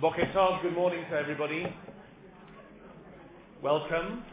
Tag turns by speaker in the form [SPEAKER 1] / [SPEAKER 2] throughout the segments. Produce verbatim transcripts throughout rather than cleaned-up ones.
[SPEAKER 1] Boker Tov, good morning to everybody. Welcome.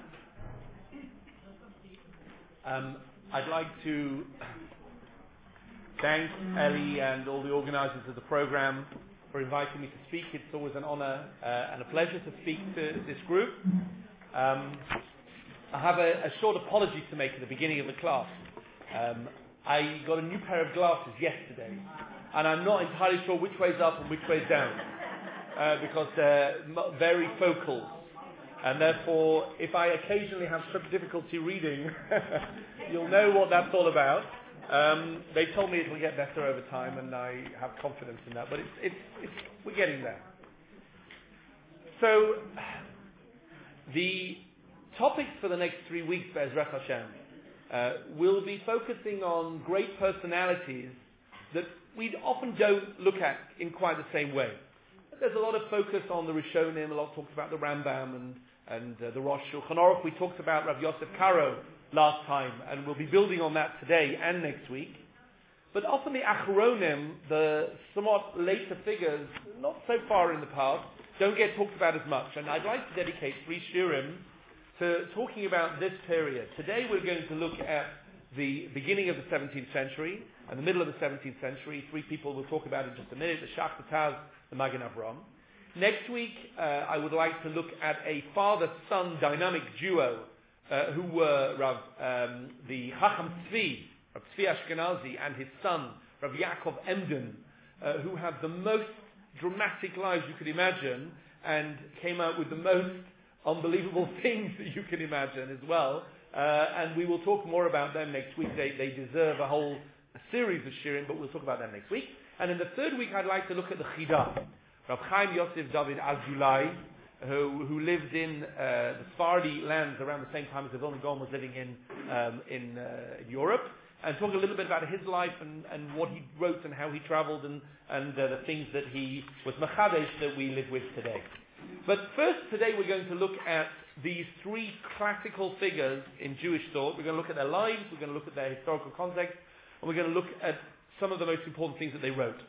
[SPEAKER 1] Um, I'd like to thank Ellie and all the organizers of the program for inviting me to speak. It's always an honor uh, and a pleasure to speak to this group. Um, I have a, a short apology to make at the beginning of the class. Um, I got a new pair of glasses yesterday, and I'm not entirely sure which way's up and which way's down, uh, because they're m- very focal, and therefore, if I occasionally have some difficulty reading, you'll know what that's all about. Um, they told me it will get better over time, and I have confidence in that, but it's, it's, it's, we're getting there. So, the topics for the next three weeks, Be'ezrat Hashem, uh, will be focusing on great personalities that we often don't look at in quite the same way. There's a lot of focus on the Rishonim, a lot talks about the Rambam and, and uh, the Rosh Shulchan Aruch. We talked about Rav Yosef Karo last time, and we'll be building on that today and next week. But often the Achronim, the somewhat later figures, not so far in the past, don't get talked about as much. And I'd like to dedicate three shiurim to talking about this period. Today we're going to look at the beginning of the seventeenth century and the middle of the seventeenth century. Three people we'll talk about in just a minute: the Shach, the Taz, the Magen Avram. Next week uh, I would like to look at a father-son dynamic duo uh, who were Rav, um, the Chacham Tzvi, Rav Tzvi Ashkenazi, and his son Rav Yaakov Emden, uh, who had the most dramatic lives you could imagine and came out with the most unbelievable things that you can imagine as well. Uh, and we will talk more about them next week. They, they deserve a whole series of shiurim, but we'll talk about them next week. And in the third week, I'd like to look at the Chida. Rav Chaim Yosef David Azulai, who, who lived in uh, the Sephardi lands around the same time as the Vilna Gaon was living in, um, in, uh, in Europe, and talk a little bit about his life and, and what he wrote and how he traveled and, and uh, the things that he was machadesh that we live with today. But first, today we're going to look at these three classical figures in Jewish thought. We're going to look at their lives, we're going to look at their historical context, and we're going to look at some of the most important things that they wrote.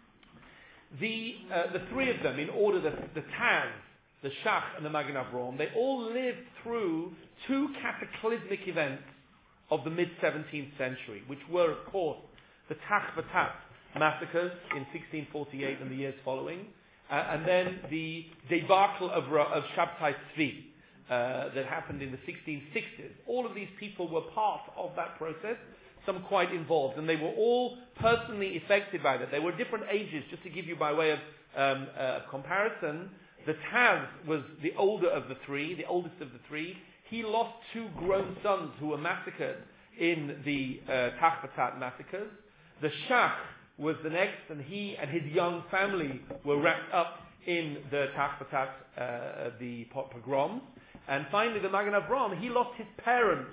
[SPEAKER 1] The uh, the three of them, in order, the, the Taz, the Shach, and the Magen Avram, they all lived through two cataclysmic events of the mid-seventeenth century, which were, of course, the Tach V'Tat massacres in sixteen forty-eight and the years following, Uh, and then the debacle of, of Shabtai Tzvi uh, that happened in the sixteen sixties. All of these people were part of that process, some quite involved, and they were all personally affected by that. They were different ages, just to give you by way of um, uh, comparison. The Taz was the older of the three, the oldest of the three. He lost two grown sons who were massacred in the uh, Tach V'Tat massacres. The Shach was the next, and he and his young family were wrapped up in the Tach V'Tat, uh, the pogroms. And finally, the Magen Avram, he lost his parents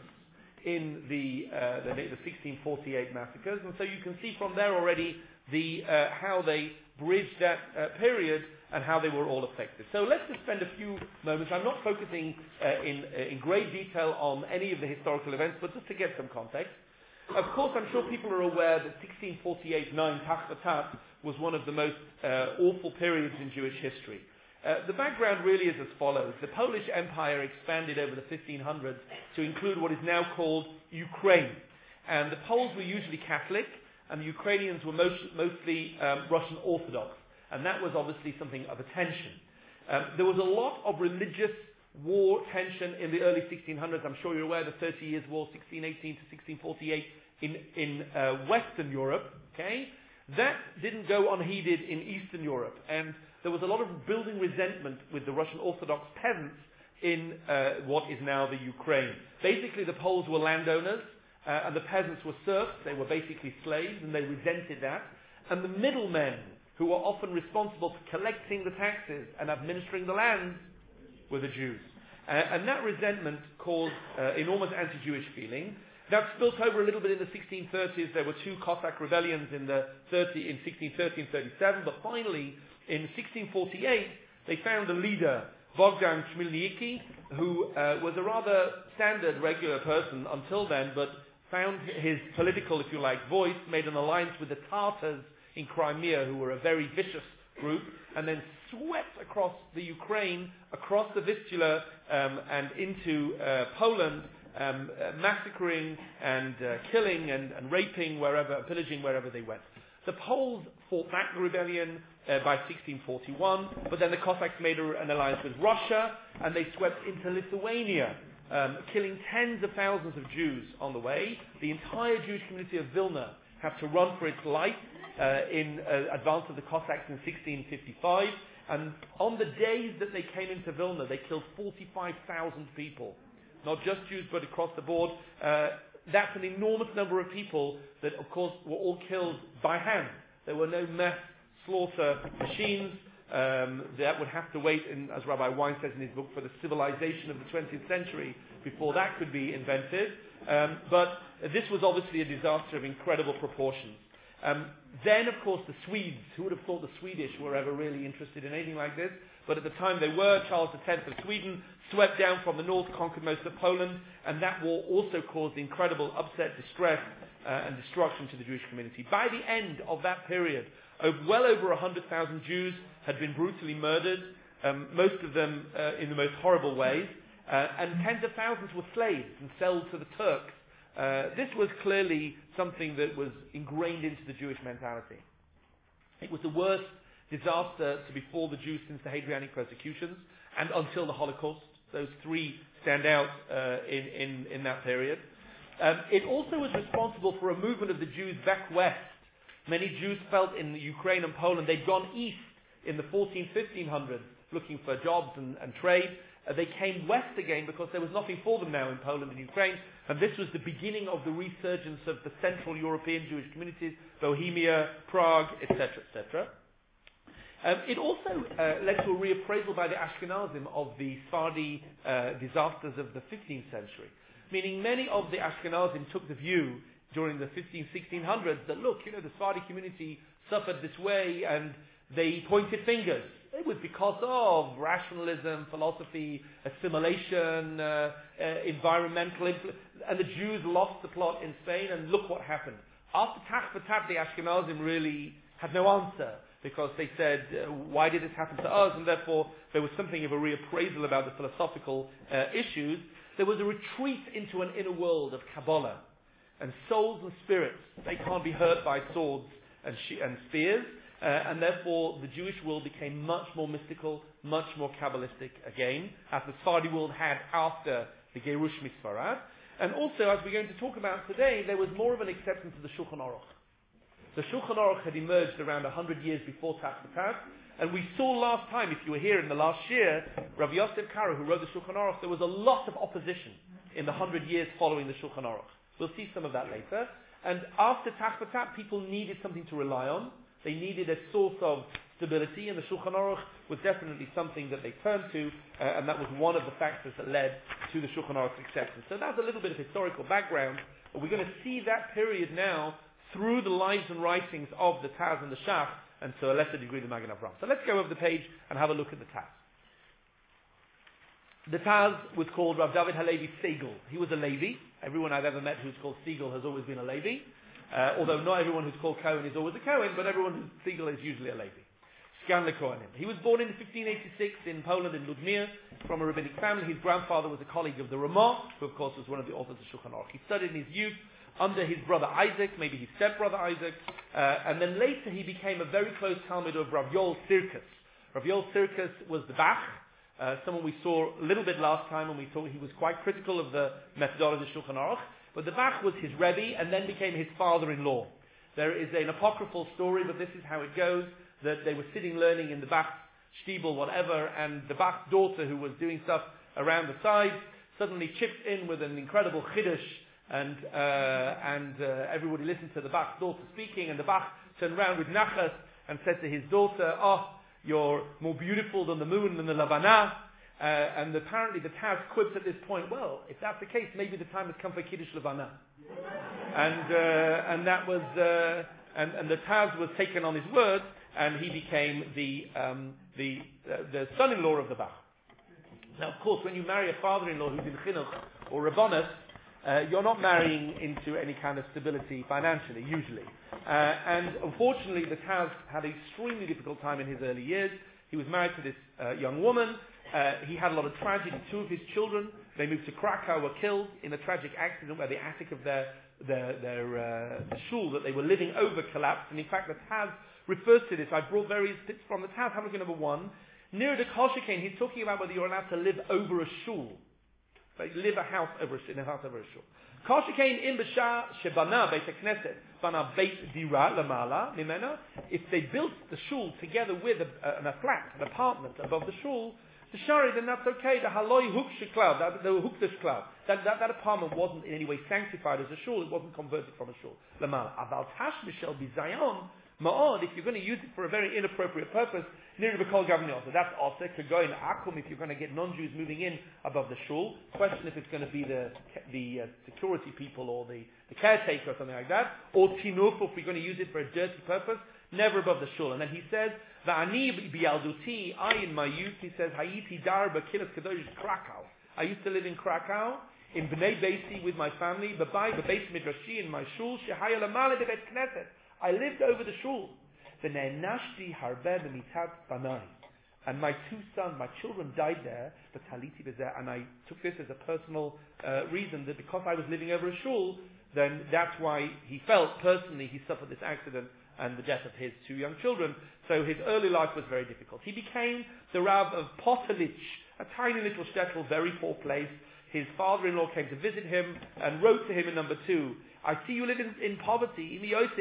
[SPEAKER 1] in the, uh, the, the sixteen forty-eight massacres. And so you can see from there already the uh, how they bridged that uh, period and how they were all affected. So let's just spend a few moments. I'm not focusing uh, in, uh, in great detail on any of the historical events, but just to get some context. Of course, I'm sure people are aware that sixteen forty-eight nine Tach V'Tat was one of the most uh, awful periods in Jewish history. Uh, the background really is as follows. The Polish Empire expanded over the fifteen hundreds to include what is now called Ukraine. And the Poles were usually Catholic, and the Ukrainians were most, mostly um, Russian Orthodox. And that was obviously something of attention. Um, there was a lot of religious war tension in the early sixteen hundreds. I'm sure you're aware of the Thirty Years' War, sixteen eighteen to sixteen forty-eight, in, in uh, Western Europe. Okay, that didn't go unheeded in Eastern Europe, and there was a lot of building resentment with the Russian Orthodox peasants in uh, what is now the Ukraine. Basically, the Poles were landowners, uh, and the peasants were serfs. They were basically slaves, and they resented that. And the middlemen, who were often responsible for collecting the taxes and administering the lands, were the Jews. Uh, and that resentment caused uh, enormous anti-Jewish feeling. That spilt over a little bit in the sixteen thirties. There were two Cossack rebellions in the thirty, in sixteen thirty and thirty-seven, but finally, in sixteen forty-eight, they found a leader, Bogdan Chmielnicki, who uh, was a rather standard, regular person until then, but found his political, if you like, voice, made an alliance with the Tartars in Crimea, who were a very vicious group, and then swept across the Ukraine, across the Vistula, um, and into uh, Poland, um, uh, massacring and uh, killing and, and raping wherever, pillaging wherever they went. The Poles fought back the rebellion uh, by sixteen forty-one, but then the Cossacks made a, an alliance with Russia, and they swept into Lithuania, um, killing tens of thousands of Jews on the way. The entire Jewish community of Vilna had to run for its life uh, in uh, advance of the Cossacks in sixteen fifty-five, and on the days that they came into Vilna, they killed forty-five thousand people, not just Jews, but across the board. Uh, That's an enormous number of people that, of course, were all killed by hand. There were no mass slaughter machines um, that would have to wait, in, as Rabbi Wein says in his book, for the civilization of the twentieth century before that could be invented. Um, but this was obviously a disaster of incredible proportions. Um, then, of course, the Swedes. Who would have thought the Swedish were ever really interested in anything like this? But at the time they were. Charles the tenth of Sweden swept down from the north, conquered most of Poland, and that war also caused incredible upset, distress, uh, and destruction to the Jewish community. By the end of that period, over, well over one hundred thousand Jews had been brutally murdered, um, most of them uh, in the most horrible ways, uh, and tens of thousands were slaves and sold to the Turks. Uh, this was clearly something that was ingrained into the Jewish mentality. It was the worst disaster to befall the Jews since the Hadrianic persecutions and until the Holocaust. Those three stand out uh, in, in, in that period. Um, it also was responsible for a movement of the Jews back west. Many Jews felt in the Ukraine and Poland they'd gone east in the fourteen, fifteen hundreds looking for jobs and, and trade. Uh, they came west again because there was nothing for them now in Poland and Ukraine, and this was the beginning of the resurgence of the Central European Jewish communities, Bohemia, Prague, et cetera, et cetera. Um, it also uh, led to a reappraisal by the Ashkenazim of the Sephardi uh, disasters of the fifteenth century, meaning many of the Ashkenazim took the view during the fifteen, sixteen hundreds that, look, you know, the Sephardi community suffered this way, and they pointed fingers. It was because of rationalism, philosophy, assimilation, uh, uh, environmental influence, and the Jews lost the plot in Spain, and look what happened. After Tach B'Tach, the Ashkenazim really had no answer, because they said, uh, why did this happen to us? And therefore, there was something of a reappraisal about the philosophical uh, issues. There was a retreat into an inner world of Kabbalah. And souls and spirits, they can't be hurt by swords and, she- and spears. Uh, and therefore, the Jewish world became much more mystical, much more Kabbalistic again, as the Sephardi world had after the Gerush Misfarad. And also, as we're going to talk about today, there was more of an acceptance of the Shulchan Aruch. The Shulchan Aruch had emerged around one hundred years before Tach B'Tach, and we saw last time, if you were here in the last year, Rav Yosef Karo, who wrote the Shulchan Aruch, there was a lot of opposition in the hundred years following the Shulchan Aruch. We'll see some of that later. And after Tach B'Tach, people needed something to rely on. They needed a source of stability, and the Shulchan Aruch was definitely something that they turned to, uh, and that was one of the factors that led to the Shulchan Aruch's acceptance. So that's a little bit of historical background, but we're going to see that period now through the lives and writings of the Taz and the Shach, and to a lesser degree the Magen Avraham. So let's go over the page and have a look at the Taz. The Taz was called Rav David HaLevi Segal. He was a Levi. Everyone I've ever met who's called Segal has always been a Levi. Uh, although not everyone who's called Cohen is always a Cohen, but everyone who's Segal is usually a Levi. Sgan LeKohanim. He was born in fifteen eighty-six in Poland, in Ludmir, from a rabbinic family. His grandfather was a colleague of the Ramah, who of course was one of the authors of Shulchan Aruch. He studied in his youth under his brother Isaac, maybe his stepbrother Isaac, uh, and then later he became a very close Talmud of Rav Yoel Sirkis. Rav Yoel Sirkis was the Bach, uh, someone we saw a little bit last time when we thought he was quite critical of the methodology of Shulchan Aruch, but the Bach was his Rebbe and then became his father-in-law. There is an apocryphal story, but this is how it goes, that they were sitting learning in the Bach's shtibel, whatever, and the Bach's daughter, who was doing stuff around the side, suddenly chipped in with an incredible chiddush, and uh, and uh, everybody listened to the Bach's daughter speaking, and the Bach turned around with nachas and said to his daughter, oh, you're more beautiful than the moon and the Lavana. Uh, and apparently the Taz quips at this point, well, if that's the case, maybe the time has come for Kiddush Lavana. and uh, and that was, uh, and, and the Taz was taken on his word, and he became the um, the uh, the son-in-law of the Bach. Now, of course, when you marry a father-in-law who's in Chinuch or Rabbanus, uh, you're not marrying into any kind of stability financially, usually. Uh, and unfortunately, the Taz had an extremely difficult time in his early years. He was married to this uh, young woman. Uh, he had a lot of tragedy. Two of his children, they moved to Krakow, were killed in a tragic accident where the attic of their their, their uh, the shul that they were living over collapsed. And in fact, the Taz refers to this. I brought various bits from the Taz. Have a look at number one. Near the Kol Shekain, he's talking about whether you're allowed to live over a shul. Like live a house over a, in a house over a shul. Kol Shekain in b'shah shebana beit hakneset bana beit dira lamala mimena. If they built the shul together with a, a, a flat, an apartment above the shul, the shari, then that's okay. The haloi huksh cloud, the hukdash cloud, that, that that apartment wasn't in any way sanctified as a shul. It wasn't converted from a shul. Lamala aval tash mishel bizayon. Ma'od, if you're going to use it for a very inappropriate purpose, near the B'kol Gavni also. That's also could go in Akum if you're going to get non-Jews moving in above the shul. Question if it's going to be the the uh, security people or the, the caretaker or something like that. Or Tinuf, if we're going to use it for a dirty purpose, never above the shul. And then he says, Va'ani bi'alduti, I in my youth, he says, Hayiti dar b'kilas kadosh Krakow. I used to live in Krakow, in Bnei Beisi with my family, B'bai, B'beis Midrashi, in my shul, Shehaya Lamale B'beit Knesset. I lived over the shul. The Ne'nashti Harbe B'mitat Banai. And my two sons, my children died there, the Taliti B'zeh, and I took this as a personal uh, reason that because I was living over a shul, then that's why he felt personally he suffered this accident and the death of his two young children. So his early life was very difficult. He became the Rav of Potalich, a tiny little shtetl, very poor place. His father-in-law came to visit him and wrote to him in number two, I see you live in, in poverty.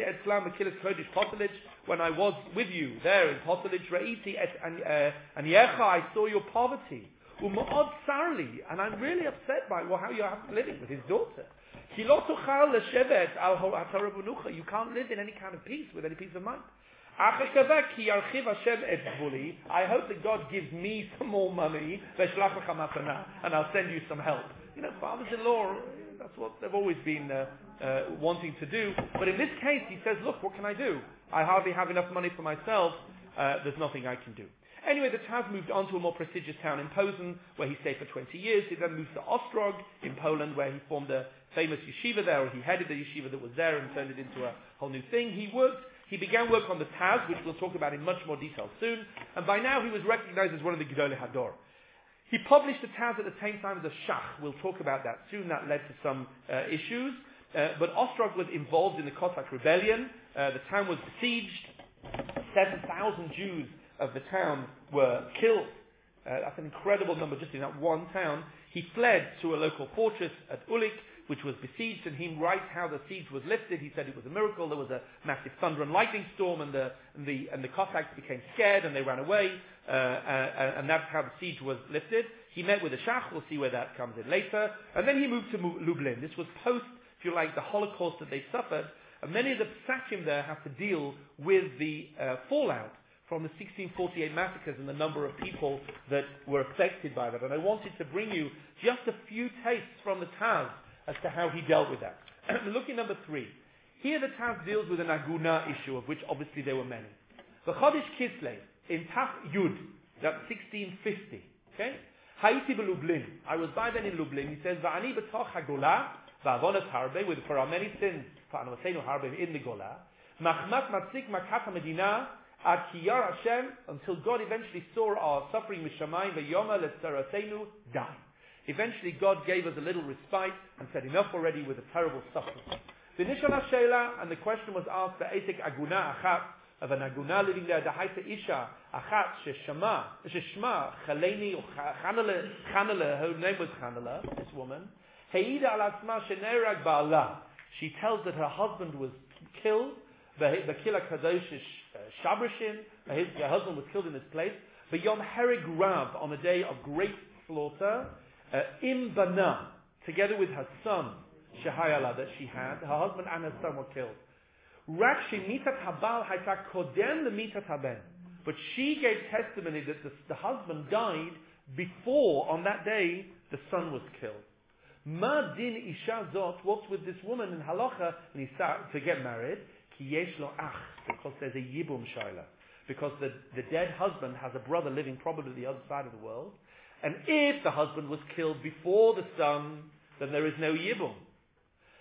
[SPEAKER 1] When I was with you there in Potalich, and I saw your poverty. And I'm really upset by well, how you're living with his daughter. You can't live in any kind of peace with any peace of mind. I hope that God gives me some more money, and I'll send you some help. You know, fathers-in-law, that's what they've always been uh, uh, wanting to do. But in this case, he says, look, what can I do? I hardly have enough money for myself. Uh, there's nothing I can do. Anyway, the Taz moved on to a more prestigious town in Posen, where he stayed for twenty years. He then moved to Ostrog in Poland, where he formed a famous yeshiva there, or he headed the yeshiva that was there and turned it into a whole new thing. He worked He began work on the Taz, which we'll talk about in much more detail soon, and by now he was recognized as one of the Gedolei Hador. He published the Taz at the same time as the Shach. We'll talk about that soon. That led to some uh, issues. Uh, but Ostrog was involved in the Cossack rebellion. Uh, the town was besieged. seven thousand Jews of the town were killed. Uh, that's an incredible number just in that one town. He fled to a local fortress at Ulik, which was besieged, and he writes how the siege was lifted. He said it was a miracle. There was a massive thunder and lightning storm, and the and the, and the Cossacks became scared, and they ran away, uh, uh, and that's how the siege was lifted. He met with the Shach. We'll see where that comes in later. And then he moved to Lublin. This was post, if you like, the Holocaust that they suffered. And many of the Psakim there have to deal with the uh, fallout from the sixteen forty-eight massacres and the number of people that were affected by that. And I wanted to bring you just a few tastes from the Taz as to how he dealt with that. Look at number three. Here the Taz deals with an Aguna issue, of which obviously there were many. The Chodesh Kislev, in Taf Yud, that's sixteen fifty. Okay? Haiti Lublin. I was by then in Lublin. He says, Va'ani b'toch haGola, va'avonas harbe, with for our many sins, fa'anavasenu harbe in the Gola, machmat matzik makat medina ad kiyar Hashem, until God eventually saw our suffering mishamayim, ve'yoma letzarasenu, die. Eventually, God gave us a little respite and said, enough already with the terrible suffering. The Nishana Sheila, and the question was asked, the Etek Aguna Achat, of an Aguna living there, the Haita Isha Achat, Sheshama, Sheshma, Chaleni, or Chanala, Chanala, her name was Chanala, this woman. Heida al Asma Shenerag Ba'ala. She tells that her husband was killed, the Kila Kadosh Shabrashin, her husband was killed in this place, but Yom Hereg Rav, on a day of great slaughter, Uh, Im Bana, together with her son, Shehayala, that she had, her husband and her son were killed. Rak shemitat habal hayta kodem lemitat haben. But she gave testimony that the, the husband died before, on that day, the son was killed. Ma din isha zot, what's with this woman in halacha, and he started to get married, ki yesh lo ach, because there's a yibum shaila. Because the, the dead husband has a brother living probably the other side of the world. And if the husband was killed before the son, then there is no yibum.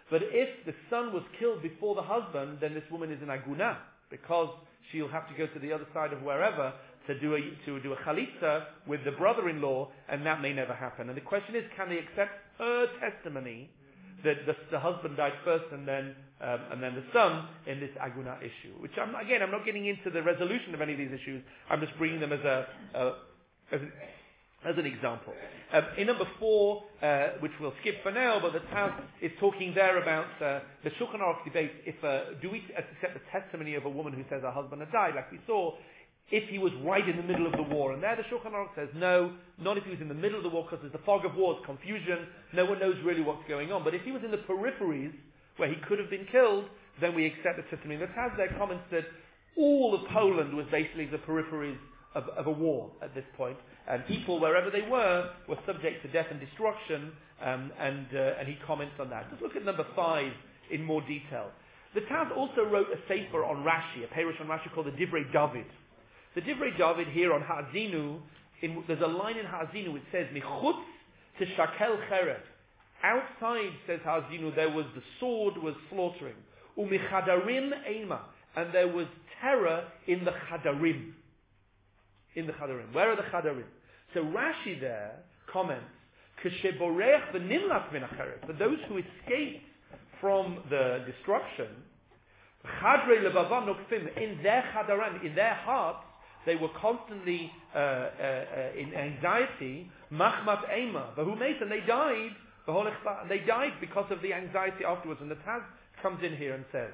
[SPEAKER 1] But if the son was killed before the husband, then this woman is an aguna, because she'll have to go to the other side of wherever to do a to do a chalitza with the brother-in-law, and that may never happen. And the question is, can they accept her testimony that the, the husband died first and then um, and then the son in this aguna issue? Which I'm, again, I'm not getting into the resolution of any of these issues. I'm just bringing them as a, a as an as an example. Um, in number four, uh, which we'll skip for now, but the Taz is talking there about uh, the Shulchan Aruch debate. If uh, do we accept the testimony of a woman who says her husband had died, like we saw, if he was right in the middle of the war? And there the Shulchan Aruch says no, not if he was in the middle of the war, because there's the fog of war, it's confusion, no one knows really what's going on. But if he was in the peripheries where he could have been killed, then we accept the testimony. The Taz there comments that all of Poland was basically the peripheries of, of a war at this point, and people, wherever they were, were subject to death and destruction, um, and, uh, and he comments on that. Just look at number five in more detail. The Taz also wrote a sefer on Rashi, a perush on Rashi called the Divrei David. The Divrei David here on Ha'azinu, in, there's a line in Ha'azinu which says, Michutz to Shakel Cheret. Outside, says Ha'azinu, there was the sword was slaughtering. Umichadarim Eima. And there was terror in the Chadarim. In the Chadarim. Where are the Chadarim? So Rashi there comments, Kesheborech v'nimlak min hacheret. For those who escaped from the destruction, Chadrei lebavam nokfim, in their Chadarim, in their hearts, they were constantly uh, uh, uh, in anxiety. Machmat Eima, v'hu meis, and they died. And they died because of the anxiety afterwards. And the Taz comes in here and says,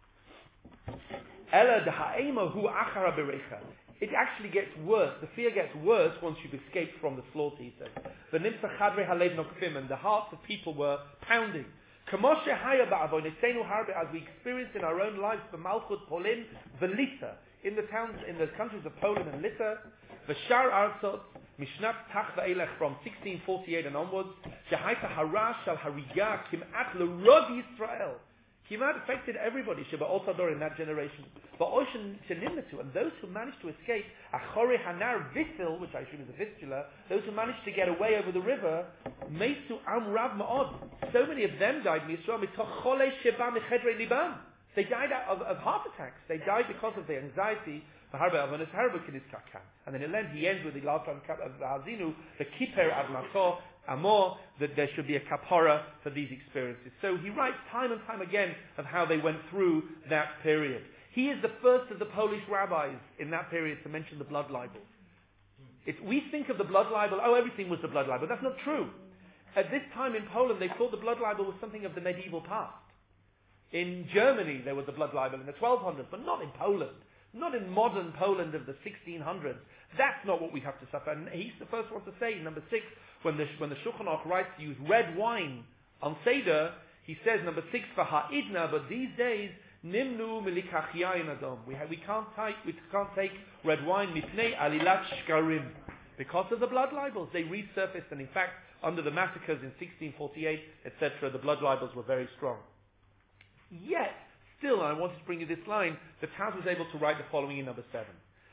[SPEAKER 1] Ela d'ha'ema hu achara berecha. It actually gets worse. The fear gets worse once you've escaped from the slaughter, he says. The nimsa chadre halev nokfim, and the hearts of people were pounding. Kamoshe haya ba'avoy nesenu harbe, as we experience in our own lives, the Malchut, Polin, Velita, in the towns, in the countries of Poland and Lita, V'shar Artzot, Mishnat Tach Va'elech, from sixteen forty-eight and onwards, Shehaita Harash Shal Hariga Kim'at L'Rov Yisrael. Kimat affected everybody, Sheba Otador, in that generation. But Ocean Shenimnatu, and those who managed to escape, Achore Hanar Vithil, which I assume is a fistula, those who managed to get away over the river, Meisu Am Rav Ma'od. So many of them died, Yisrael, Mitoch Chole Sheba Mechedre Libam. They died of, of heart attacks. They died because of the anxiety. And then it ends, he ends with the last one of the Hazinu, the Kiper Admato, Amor, that there should be a kapara for these experiences. So he writes time and time again of how they went through that period. He is the first of the Polish rabbis in that period to mention the blood libel. If we think of the blood libel, oh, everything was the blood libel. That's not true. At this time in Poland, they thought the blood libel was something of the medieval past. In Germany, there was a blood libel in the twelve hundreds, but not in Poland. Not in modern Poland of the sixteen hundreds. That's not what we have to suffer. And he's the first one to say, number six, when the, when the Shulchan Aruch writes to use red wine on Seder, he says, number six, for ha'idna, but these days, nimnu milikach yayin adom. We, we, can't take, we can't take red wine, mipnei alilat shkarim. Because of the blood libels, they resurfaced, and in fact, under the massacres in sixteen forty-eight, et cetera, the blood libels were very strong. Yet, still, and I wanted to bring you this line, the Taz was able to write the following in number seven.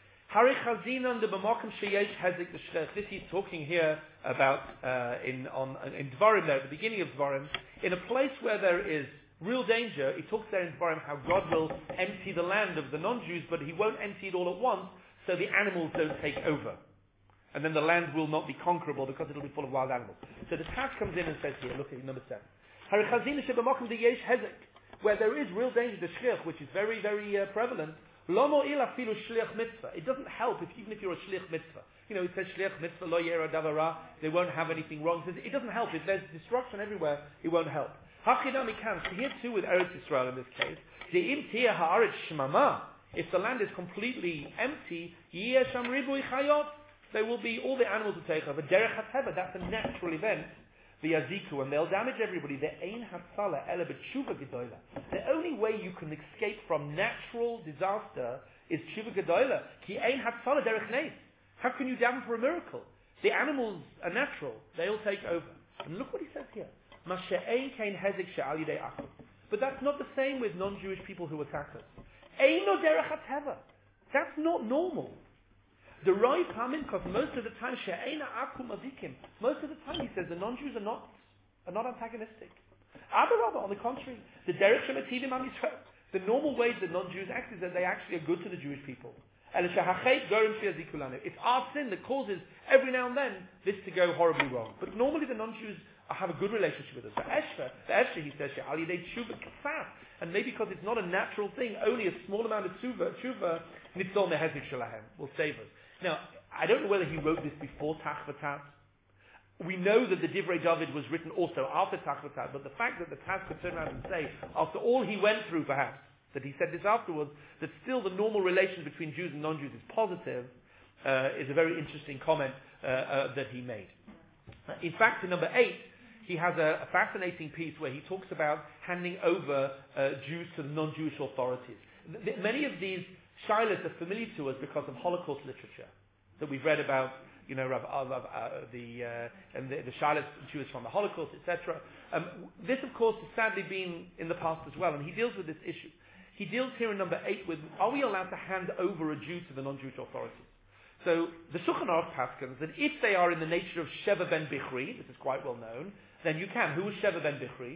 [SPEAKER 1] This he's talking here about uh, in on in Dvarim there, at the beginning of Dvarim, in a place where there is real danger. He talks there in Dvarim how God will empty the land of the non-Jews, but he won't empty it all at once, so the animals don't take over. And then the land will not be conquerable because it will be full of wild animals. So the Taz comes in and says here, look at number seven. Where there is real danger, the shliach, which is very, very uh, prevalent, it doesn't help if, even if you're a shliach mitzvah. You know, it says shliach mitzvah lo yera davara, they won't have anything wrong. It, says, it doesn't help. If there's destruction everywhere, it won't help. Hachidami can. So here too with Eretz Yisrael in this case, if the land is completely empty, there will be, all the animals will take over. Derech hateva, that's a natural event. The Yaziku, and they'll damage everybody. The ein hatzala ele b'tshuva gedola. The only way you can escape from natural disaster is tshuva gedola. Ki ein hatzala derech neis. How can you damn for a miracle? The animals are natural; they'll take over. And look what he says here: Mashe'ein kein hezek she'al yidei akum. But that's not the same with non-Jewish people who attack us. Eino derech hateva. That's not normal. The Roy Pamin, because most of the time, She'eina Akum Avikim, most of the time he says the non-Jews are not are not antagonistic. Adarabah, on the contrary, the derech shematidim am Yisrael. The normal way that non-Jews act is that they actually are good to the Jewish people. It's our sin that causes every now and then this to go horribly wrong. But normally the non-Jews have a good relationship with us. The Eshva, the Eshva, he says, and maybe because it's not a natural thing, only a small amount of tshuva, tshuva, nitzol nehezik shalahem, will save us. Now, I don't know whether he wrote this before Tach V'Tat. We know that the Divrei David was written also after Tach V'Tat, but the fact that the Taz could turn around and say, after all he went through perhaps, that he said this afterwards, that still the normal relation between Jews and non-Jews is positive, uh, is a very interesting comment uh, uh, that he made. Uh, in fact, in number eight, he has a, a fascinating piece where he talks about handing over uh, Jews to the non-Jewish authorities. Th- th- many of these shilas are familiar to us because of Holocaust literature that we've read about, you know, of, of, of, uh, the uh, and the, the shilas Jews from the Holocaust, et cetera. Um, this, of course, has sadly been in the past as well, and he deals with this issue. He deals here in number eight with, are we allowed to hand over a Jew to the non-Jewish authorities? So the Shulchan Aruch paskins that if they are in the nature of Sheva ben Bichri, this is quite well known, then you can. Who was Sheva ben Bichri?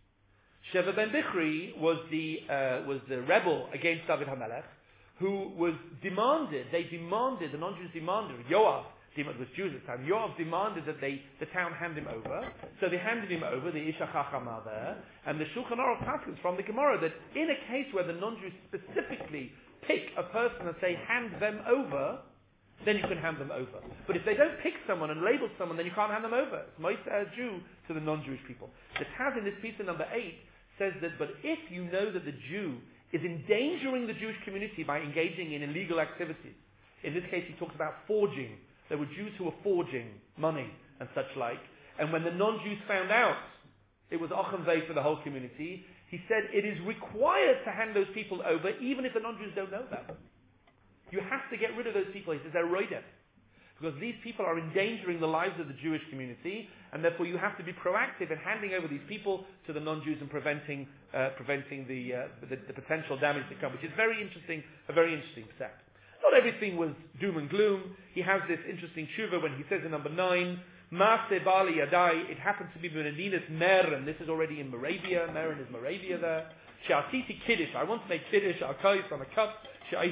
[SPEAKER 1] Sheva ben Bichri was the uh, was the rebel against David HaMelech, who was demanded. They demanded the non-Jews demanded. Yoav was Jews at the time. Yoav demanded that they the town hand him over. So they handed him over, the Isha Chachama there, and the Shulchan Aruch paskins from the Gemara that in a case where the non-Jews specifically pick a person and say hand them over, then you can hand them over. But if they don't pick someone and label someone, then you can't hand them over. It's most a Jew to the non-Jewish people. The Taz in this piece of number eight says that, but if you know that the Jew is endangering the Jewish community by engaging in illegal activities, in this case he talks about forging. There were Jews who were forging money and such like, and when the non-Jews found out, it was Ochem Vei for the whole community, he said it is required to hand those people over even if the non-Jews don't know that. You have to get rid of those people. He says they're roidem. Because these people are endangering the lives of the Jewish community, and therefore you have to be proactive in handing over these people to the non-Jews and preventing uh, preventing the, uh, the the potential damage to come, which is very interesting, a very interesting step. Not everything was doom and gloom. He has this interesting tshuva when he says in number nine, Maase Bali Yadai, it happens to be Benedinas Meren, this is already in Moravia, Meren is Moravia there. She'atiti Kiddush, I want to make Kiddush, Al-Kais on a cup. I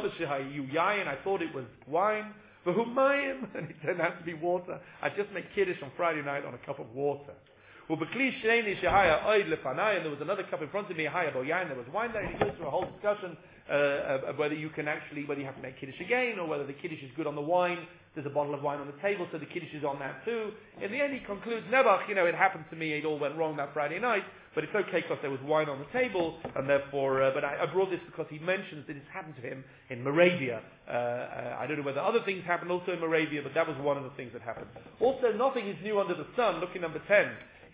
[SPEAKER 1] thought it was wine, and it turned out to be water. I just made Kiddush on Friday night on a cup of water. And there was another cup in front of me, there was wine there, and he goes through a whole discussion uh, of whether you can actually, whether you have to make Kiddush again, or whether the Kiddush is good on the wine. There's a bottle of wine on the table, so the Kiddush is on that too. In the end, he concludes, Nebuch, you know, it happened to me, it all went wrong that Friday night, but it's okay because there was wine on the table, and therefore, uh, but I, I brought this because he mentions that it's happened to him in Moravia. Uh, uh, I don't know whether other things happened also in Moravia, but that was one of the things that happened. Also, nothing is new under the sun. Look at number ten.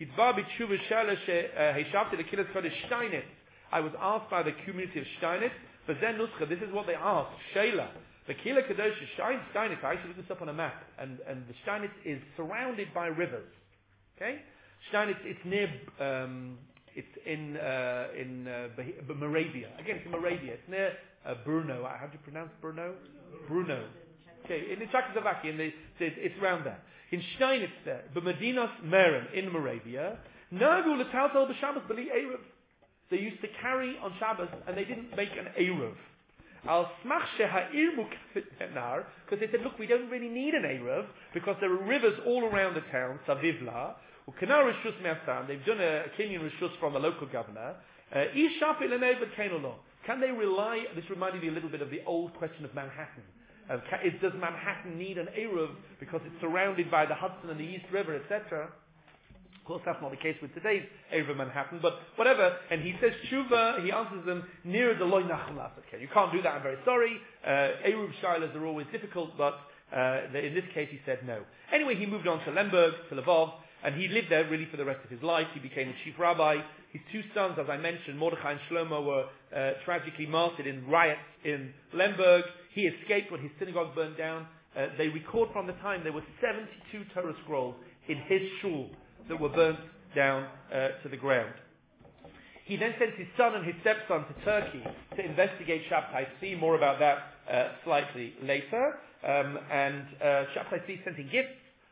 [SPEAKER 1] I was asked by the community of Steinitz, but then Nuskha, this is what they asked, Sheila. The Kila Kadosh Steinitz, I actually looked this up on a map, and, and the Steinitz is surrounded by rivers. Okay? Steinitz, it's near, um, it's in, uh, in uh, Moravia. Again, it's in Moravia. It's near uh, Brno. How do you pronounce Brno? Bruno. Okay, in Czechoslovakia, in the, it's, it's around there. In Steinitz there, B'Medinas Meren, in Moravia, Nagu l'taltal b'Shabbos b'li Eruv. They used to carry on Shabbos, and they didn't make an Eruv. Al smach sheha'ir mukafit nar, because they said, look, we don't really need an Eruv, because there are rivers all around the town, Savivla, u'kenar rishus me'asam, they've done a, a Kenyan rishus from the local governor, Ishafi l'nei b'kenolo. Can they rely, this reminded me a little bit of the old question of Manhattan. Uh, is, does Manhattan need an Eruv because it's surrounded by the Hudson and the East River, et cetera? Of course, that's not the case with today's Eruv Manhattan, but whatever. And he says, Tshuva, he answers them, near the Loy Nachum Lasat. You can't do that, I'm very sorry. Uh, Eruv Shilas are always difficult, but uh, in this case he said no. Anyway, he moved on to Lemberg, to Lvov, and he lived there really for the rest of his life. He became a chief rabbi. His two sons, as I mentioned, Mordechai and Shlomo, were uh, tragically martyred in riots in Lemberg. He escaped when his synagogue burned down. Uh, they record from the time there were seventy-two Torah scrolls in his shul that were burnt down uh, to the ground. He then sent his son and his stepson to Turkey to investigate Shabtai Tzvi. More about that uh, slightly later. Um, and uh, Shabtai Tzvi sent him gifts.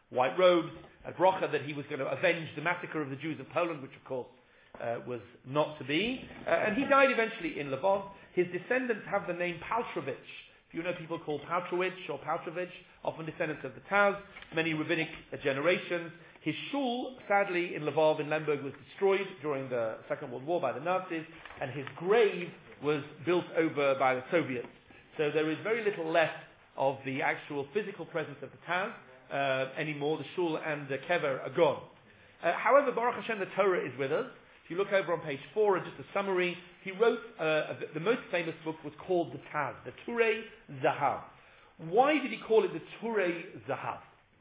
[SPEAKER 1] white robes, a bracha that he was going to avenge the massacre of the Jews of Poland, which of course uh, was not to be. Uh, and he died eventually in Lvov. His descendants have the name Paltrovich. If you know people called Paltrovich or Paltrovich, often descendants of the Taz, many rabbinic uh, generations. His shul, sadly, in Lvov, in Lemberg, was destroyed during the Second World War by the Nazis, and his grave was built over by the Soviets. So there is very little left of the actual physical presence of the Taz uh, anymore. The shul and the kever are gone. Uh, however, Baruch Hashem, the Torah is with us. If you look over on page four, just a summary, he wrote, uh, the most famous book was called the Taz, the Turei Zahav. Why did he call it the Turei Zahav?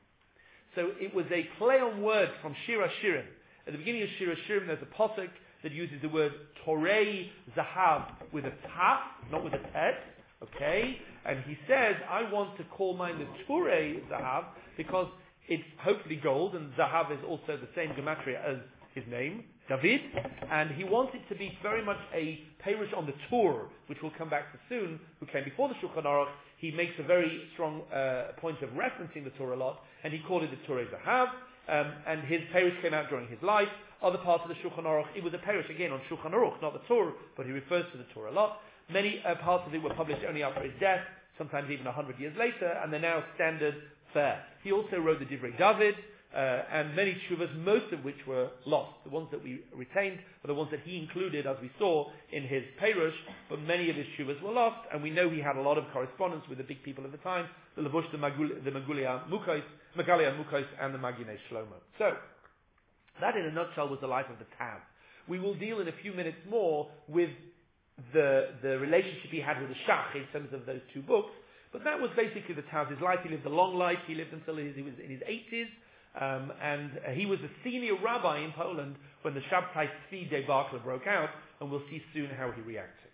[SPEAKER 1] So it was a play on words from Shir HaShirim. At the beginning of Shir HaShirim, there's a pasuk that uses the word Turei Zahav with a taf, not with a tet, okay? And he says, I want to call mine the Turei Zahav because it's hopefully gold, and Zahav is also the same gematria as his name, David, and he wanted to be very much a perush on the Torah, which we'll come back to soon, who came before the Shulchan Aruch. He makes a very strong uh, point of referencing the Torah a lot, and he called it the Turei Zahav, um, and his perush came out during his life. Other parts of the Shulchan Aruch, it was a perush again on Shulchan Aruch, not the Torah, but he refers to the Torah a lot. Many uh, parts of it were published only after his death, sometimes even a hundred years later, and they're now standard fare. He also wrote the Divrei David, Uh, and many tshuvas, most of which were lost. The ones that we retained were the ones that he included, as we saw, in his Perush, but many of his tshuvas were lost, and we know he had a lot of correspondence with the big people of the time, the Levush, the, Magul, the Magulia Mukos, Magalia Mukos, and the Magine Shlomo. So, that in a nutshell was the life of the Taz. We will deal in a few minutes more with the, the relationship he had with the Shach in terms of those two books, but that was basically the Taz's life. He lived a long life. He lived until he was in his eighties. Um, and uh, he was a senior rabbi in Poland when the Shabtai Tzvi debacle broke out, and we'll see soon how he reacted.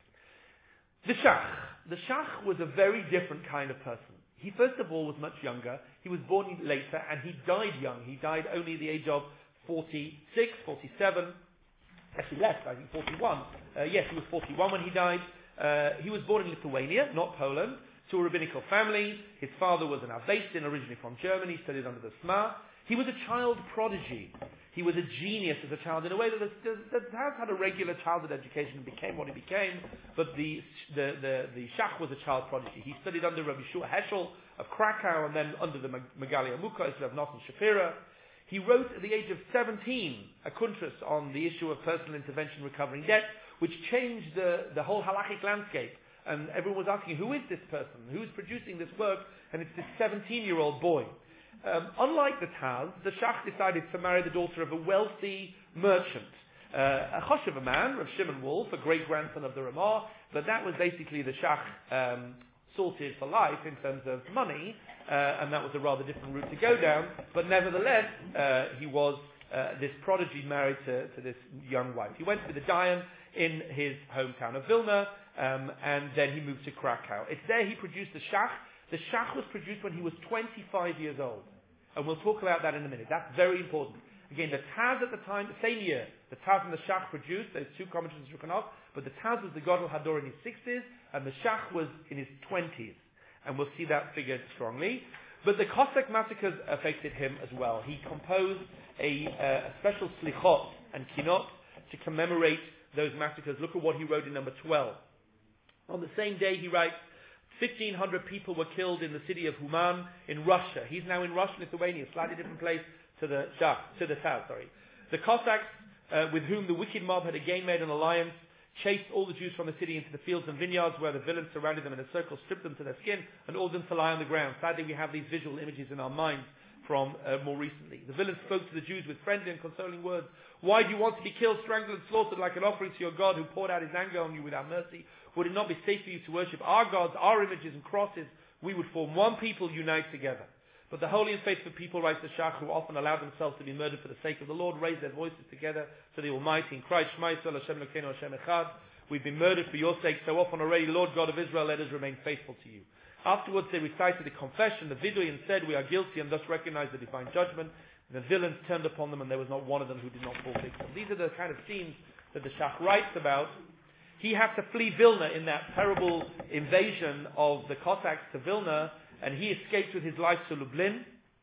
[SPEAKER 1] The Shach. The Shach was a very different kind of person. He first of all was much younger. He was born later, and he died young. He died only at the age of forty-six, forty-seven, actually less, I think forty-one. Uh, yes, he was forty-one when he died. Uh, he was born in Lithuania, not Poland, to a rabbinical family. His father was an Avestin, originally from Germany, studied under the Sma. He was a child prodigy. He was a genius as a child in a way that the Taz had a regular childhood education and became what he became, but the, the, the, the Shach was a child prodigy. He studied under Rabbi Shua Heschel of Krakow and then under the Magalia Mukos of Nosson Shapira. He wrote at the age of seventeen a kuntras on the issue of personal intervention recovering debt, which changed the, the whole halachic landscape. And everyone was asking, who is this person? Who's producing this work? And it's this seventeen-year-old boy. Um, unlike the Taz, the Shach decided to marry the daughter of a wealthy merchant, uh, a choshev man, Rav Shimon Wolf, a great-grandson of the Ramah, but that was basically the Shach um, sorted for life in terms of money, uh, and that was a rather different route to go down, but nevertheless, uh, he was uh, this prodigy married to, to this young wife. He went to the Dayan in his hometown of Vilna, um, and then he moved to Krakow. It's there he produced the Shach. The Shach was produced when he was twenty-five years old. And we'll talk about that in a minute. That's very important. Again, the Taz at the time, the same year, the Taz and the Shach produced, those two commentaries Shulchan Aruch, but the Taz was the Gadol Hador in his sixties, and the Shach was in his twenties. And we'll see that figured strongly. But the Cossack massacres affected him as well. He composed a, uh, a special slichot and kinot to commemorate those massacres. Look at what he wrote in number twelve. On the same day, he writes, fifteen hundred people were killed in the city of Human in Russia. He's now in Russia, Lithuania, a slightly different place to the Shach, to the Taz, sorry. The Cossacks, uh, with whom the wicked mob had again made an alliance, chased all the Jews from the city into the fields and vineyards where the villains surrounded them in a circle, stripped them to their skin, and ordered them to lie on the ground. Sadly, we have these visual images in our minds from uh, more recently. The villains spoke to the Jews with friendly and consoling words. Why do you want to be killed, strangled, and slaughtered like an offering to your God who poured out his anger on you without mercy? Would it not be safe for you to worship our gods, our images and crosses? We would form one people, unite together. But the holy and faithful people, writes the Shach, who often allowed themselves to be murdered for the sake of the Lord, raised their voices together to the Almighty and cried, Shema Yisrael, Hashem Elokeinu, Hashem Echad. We've been murdered for your sake so often already. Lord God of Israel, let us remain faithful to you. Afterwards they recited the confession, the vidui, and said, we are guilty, and thus recognized the divine judgment. The villains turned upon them, and there was not one of them who did not fall victim. These are the kind of scenes that the Shach writes about. He had to flee Vilna in that terrible invasion of the Cossacks to Vilna, and he escaped with his life to Lublin,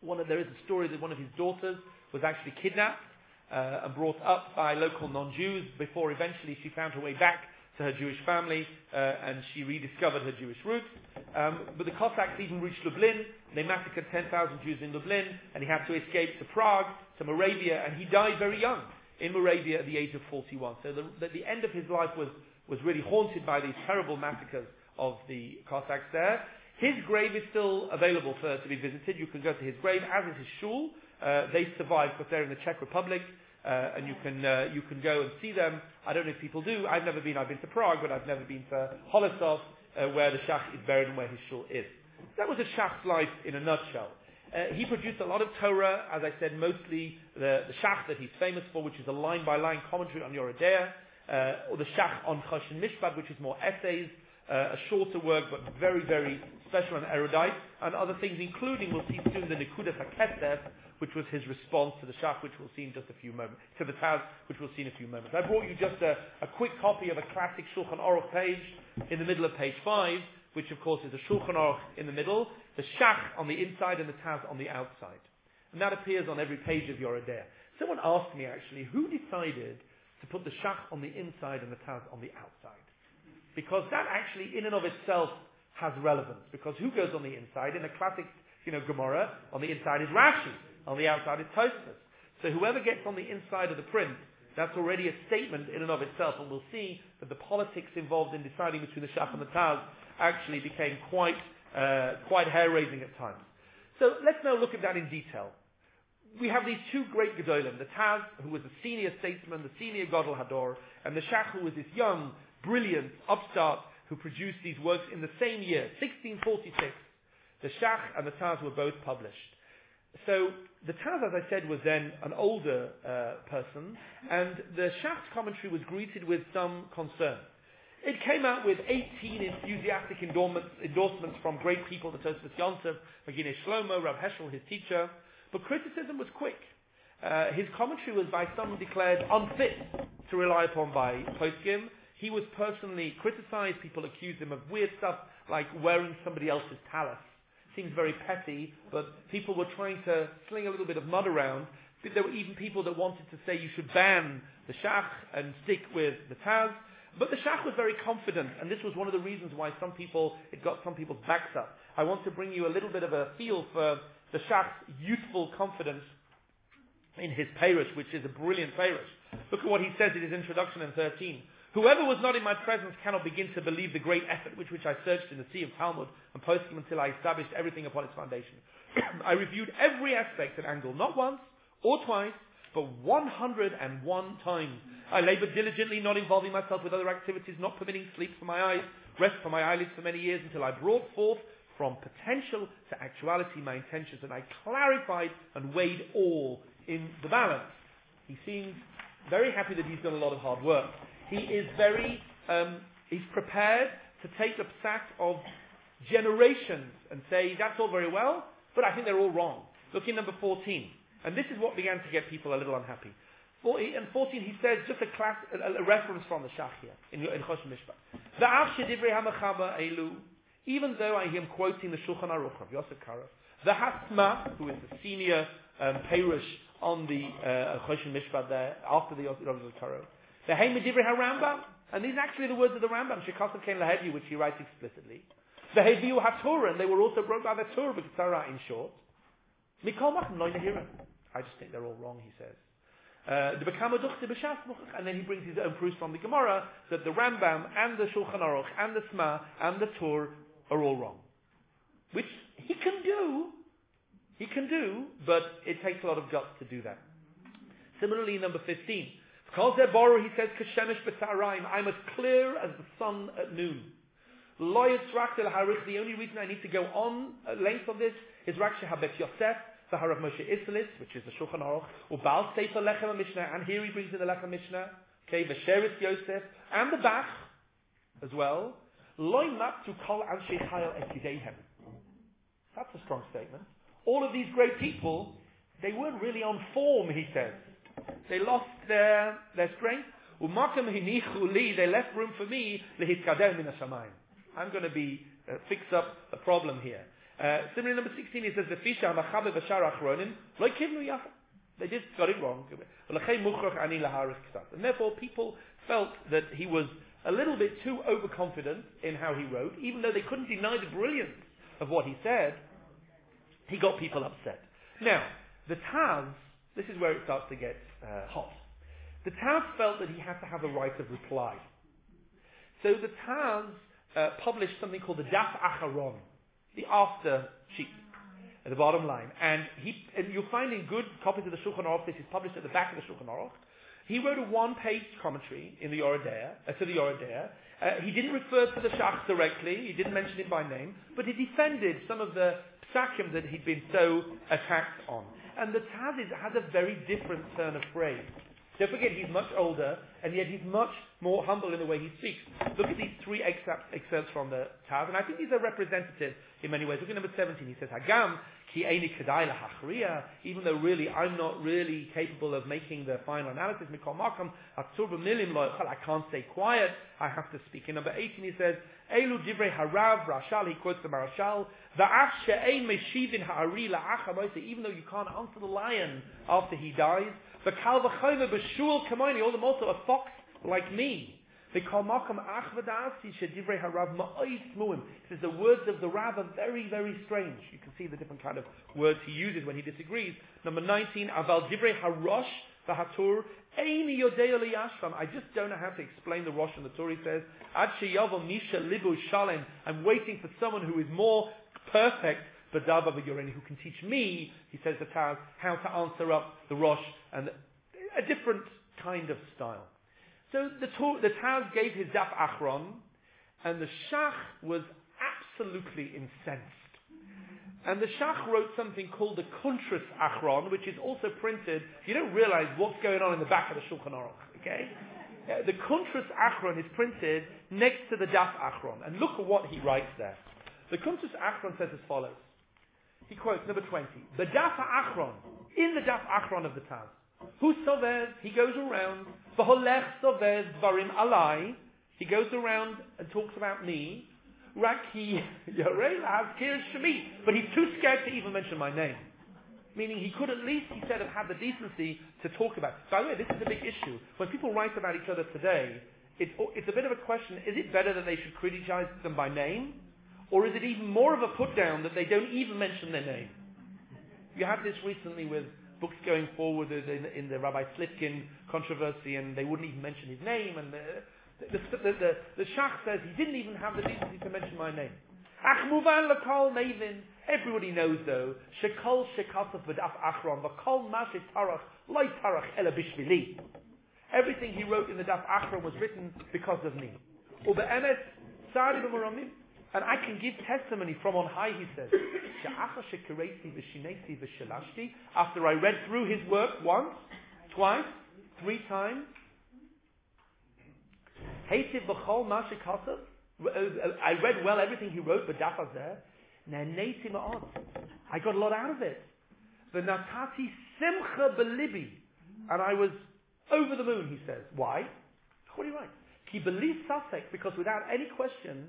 [SPEAKER 1] one of, there is a story that one of his daughters was actually kidnapped uh, and brought up by local non-Jews before eventually she found her way back to her Jewish family uh, and she rediscovered her Jewish roots. Um, but the Cossacks even reached Lublin. They massacred ten thousand Jews in Lublin, and he had to escape to Prague, to Moravia, and he died very young in Moravia at the age of forty-one. So the, the, the end of his life was, was really haunted by these terrible massacres of the Cossacks there. His grave is still available for, to be visited. You can go to his grave, as is his shul. Uh, they survived because they're in the Czech Republic, uh, and you can uh, you can go and see them. I don't know if people do. I've never been. I've been to Prague, but I've never been to Holosov, uh, where the Shach is buried and where his shul is. That was a Shach's life in a nutshell. Uh, he produced a lot of Torah, as I said, mostly the, the Shach that he's famous for, which is a line-by-line commentary on Yoreh De'ah, uh, or the Shach on Choshen Mishpat, which is more essays, uh, a shorter work, but very, very special and erudite, and other things, including, we'll see soon, the Nekudas HaKesef, which was his response to the Shach, which we'll see in just a few moments, to the Taz, which we'll see in a few moments. I brought you just a, a quick copy of a classic Shulchan Aruch page in the middle of page five, which of course is a Shulchan Aruch in the middle, the Shach on the inside and the Taz on the outside. And that appears on every page of Yoreh De'ah. Someone asked me actually, who decided to put the Shach on the inside and the Taz on the outside? Because that actually in and of itself has relevance. Because who goes on the inside? In a classic, you know, Gemara, on the inside is Rashi, on the outside is Tosfos. So whoever gets on the inside of the print, that's already a statement in and of itself, and we'll see that the politics involved in deciding between the Shach and the Taz actually became quite uh, quite hair-raising at times. So let's now look at that in detail. We have these two great Gedolim, the Taz, who was a senior statesman, the senior Gadol Hador, and the Shach, who was this young, brilliant upstart who produced these works in the same year, sixteen forty-six. The Shach and the Taz were both published. So the Taz, as I said, was then an older uh, person, and the Shach's commentary was greeted with some concern. It came out with eighteen enthusiastic endorsements, endorsements from great people, the Tosfos Yontif, Maginei Shlomo, Rav Heschel, his teacher, but criticism was quick. Uh, his commentary was by some declared unfit to rely upon by Poskim. He was personally criticized. People accused him of weird stuff like wearing somebody else's talus. Seems very petty, but people were trying to sling a little bit of mud around. There were even people that wanted to say you should ban the Shach and stick with the Taz. But the Shach was very confident, and this was one of the reasons why some people, it got some people's backs up. I want to bring you a little bit of a feel for the Shach's youthful confidence in his Perush, which is a brilliant Perush. Look at what he says in his introduction in thirteen. Whoever was not in my presence cannot begin to believe the great effort with which I searched in the sea of Talmud and Poskim until I established everything upon its foundation. I reviewed every aspect and angle, not once or twice, but one hundred and one times. I labored diligently, not involving myself with other activities, not permitting sleep for my eyes, rest for my eyelids for many years, until I brought forth from potential to actuality my intentions, and I clarified and weighed all in the balance. He seems very happy that he's done a lot of hard work. He is very, um, he's prepared to take the psak of generations and say, that's all very well, but I think they're all wrong. Look in number fourteen. And this is what began to get people a little unhappy. And fourteen, he says, just a, class, a, a reference from the Shach here, in, in Choshen Mishpat. Even though I am quoting the Shulchan Aruch of Yosef Karo, the Hasma, who is the senior um, Perush on the uh, Choshen Mishpat there, after the Yosef Karo, the Heim Divrei HaRambam, and these are actually the words of the Rambam, Shekasav Ken Lahevi, which he writes explicitly. The Heviu HaTorah, and they were also brought by the Torah, because Torah in short. Mikol Machem Lo Nehirim. I just think they're all wrong, he says. Uh, and then he brings his own proofs from the Gemara that the Rambam and the Shulchan Aruch and the Sma and the Torah are all wrong. Which he can do, he can do, but it takes a lot of guts to do that. Similarly, number fifteen, because they're borrow, he says, Kashemesh b'tzaraim, I'm as clear as the sun at noon. Lo yitzrach el harich, the only reason I need to go on at length of this is Rak shehabet Yosef, the Harav Moshe Isserles, which is the Shulchan Aruch, Ubal Sefer Lechem Mishnah, and here he brings in the Lechem Mishnah, okay, Vesheris Yosef, and the Bach, as well. Lo yimatzu kol anshe chayil et yideihem. That's a strong statement. All of these great people, they weren't really on form, he says. They lost their, their strength. Umakem hinichu li, they left room for me, lehitkadem min hashamayim. I'm going to be, uh, fix up the problem here. Uh, similarly, number sixteen, he says, "V'fisha ha'machabe v'shar achronim lo kivnu yafa." They just got it wrong. And therefore, people felt that he was a little bit too overconfident in how he wrote, even though they couldn't deny the brilliance of what he said. He got people upset. Now, the Taz, this is where it starts to get uh, hot. The Taz felt that he had to have a right of reply. So the Taz uh, published something called the Daf Acharon, the after sheet, at the bottom line. And he, and you'll find in good copies of the Shulchan Aruch, this is published at the back of the Shulchan Aruch. He wrote a one-page commentary in the Yoredea, uh, to the Yoredea. Uh, he didn't refer to the Shach directly, he didn't mention him by name, but he defended some of the psakim that he'd been so attacked on. And the Taz is, has a very different turn of phrase. Don't forget, he's much older, and yet he's much more humble in the way he speaks. Look at these three excerpts, excerpts from the Taz, and I think these are representative in many ways. Look at number seventeen. He says, Hagam, ki eini kedai lahachriya, even though really I'm not really capable of making the final analysis, mikol makam, hatzur b'milim lo yochal, I can't stay quiet, I have to speak. In number eighteen, he says, Elu divrei harav, Rashal, he quotes the Marashal, va'ach she'ein meshivin ha'ari la'acha moise, even though you can't answer the lion after he dies, the kal v'choyme b'shul kamoni, all the more so a fox like me. They call makam ach v'da'asi shedivrei harav ma'ois muim. It says the words of the Rav are very, very strange. You can see the different kind of words he uses when he disagrees. Number nineteen, aval divrei harosh v'hatur eini yodei liyashvam. I just don't know how to explain the Rosh and the Tur. He says, ad sheyavom nisha libu shalem. I'm waiting for someone who is more perfect, Badava v'yoreni, who can teach me, he says the Taz, how to answer up the Rosh and a different kind of style. So the, the Taz gave his Daf Achron, and the Shach was absolutely incensed. And the Shach wrote something called the Kuntras Achron, which is also printed. You don't realize what's going on in the back of the Shulchan Aruch, okay? Uh, the Kuntras Achron is printed next to the Daf Achron. And look at what he writes there. The Kuntras Achron says as follows. He quotes number twenty. The Daf Achron, in the Daf Achron of the Taz. Who sovez? He goes around. V'holech sovez dvarim alai. He goes around and talks about me. Raki yarei lahazkir shemi. But he's too scared to even mention my name. Meaning he could at least, he said, have had the decency to talk about. By the way, this is a big issue. When people write about each other today, it's, it's a bit of a question. Is it better that they should criticize them by name? Or is it even more of a put down that they don't even mention their name? You had this recently with books going forward in, in the Rabbi Slitkin controversy, and they wouldn't even mention his name, and the the, the, the, the, the Shach says he didn't even have the decency to mention my name. Ach muvan lekol nevin. Everybody knows though, shekol shekasaf v'daf achron v'kol ma shetarach loy tarach ela bishvili. Everything he wrote in the Daf Achron was written because of me. Ube'emet sari b'moramim. And I can give testimony from on high, he says. After I read through his work once, twice, three times, I read well everything he wrote, but that was there. I got a lot out of it. The natati simcha belibi, and I was over the moon, he says. Why? What do you write? Ki believe sasek, because without any question,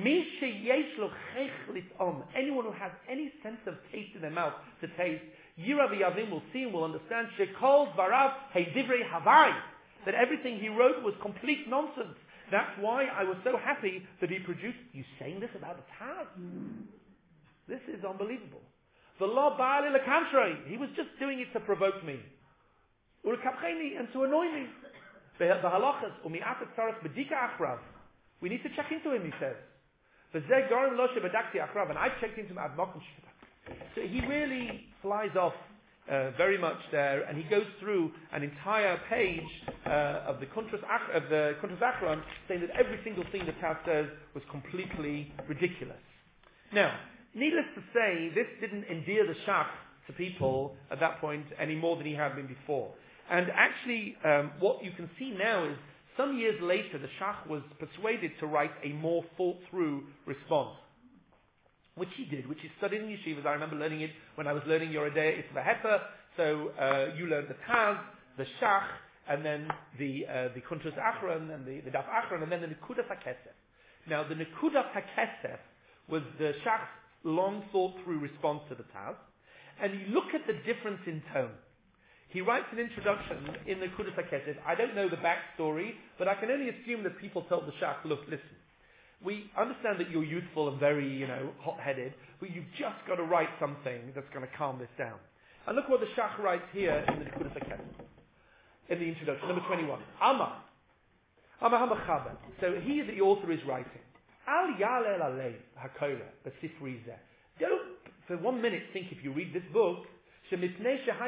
[SPEAKER 1] anyone who has any sense of taste in their mouth to taste, Yirav Yavim will see and will understand Shekol Varav Heidivrei Havai, that everything he wrote was complete nonsense. That's why I was so happy that he produced. You saying this about the Taz? This is unbelievable. The law Baali Lekantrei, he was just doing it to provoke me, and to annoy me. The halachas umi'atet tzarech bedika achrav. We need to check into him, he says. And I checked into him. So he really flies off uh, very much there, and he goes through an entire page uh, of the Kuntras Ach- of the Kuntras Achron, saying that every single thing the Taz says was completely ridiculous. Now, needless to say, this didn't endear the Shach to people at that point any more than he had been before. And actually, um, what you can see now is, some years later, the Shach was persuaded to write a more thought-through response, which he did, which he studied in yeshivas. I remember learning it when I was learning Yoredea It's the Hefer. So uh, you learned the Taz, the Shach, and then the uh, the Kuntras Achron, and the, the Daf Achron, and then the Nekudas HaKesef. Now, the Nekudas HaKesef was the Shach's long thought through response to the Taz, and you look at the difference in tone. He writes an introduction in the Nekudas HaKesef. I don't know the backstory, but I can only assume that people told the Shach, look, listen, we understand that you're youthful and very, you know, hot-headed, but you've just got to write something that's going to calm this down. And look what the Shach writes here in the Nekudas HaKesef, in the introduction, number twenty-one. Amar. Amar HaMachaber. So he, the author, is writing. Al yalel alei hakoyre b'sifri zeh. Don't, for one minute, think if you read this book, don't think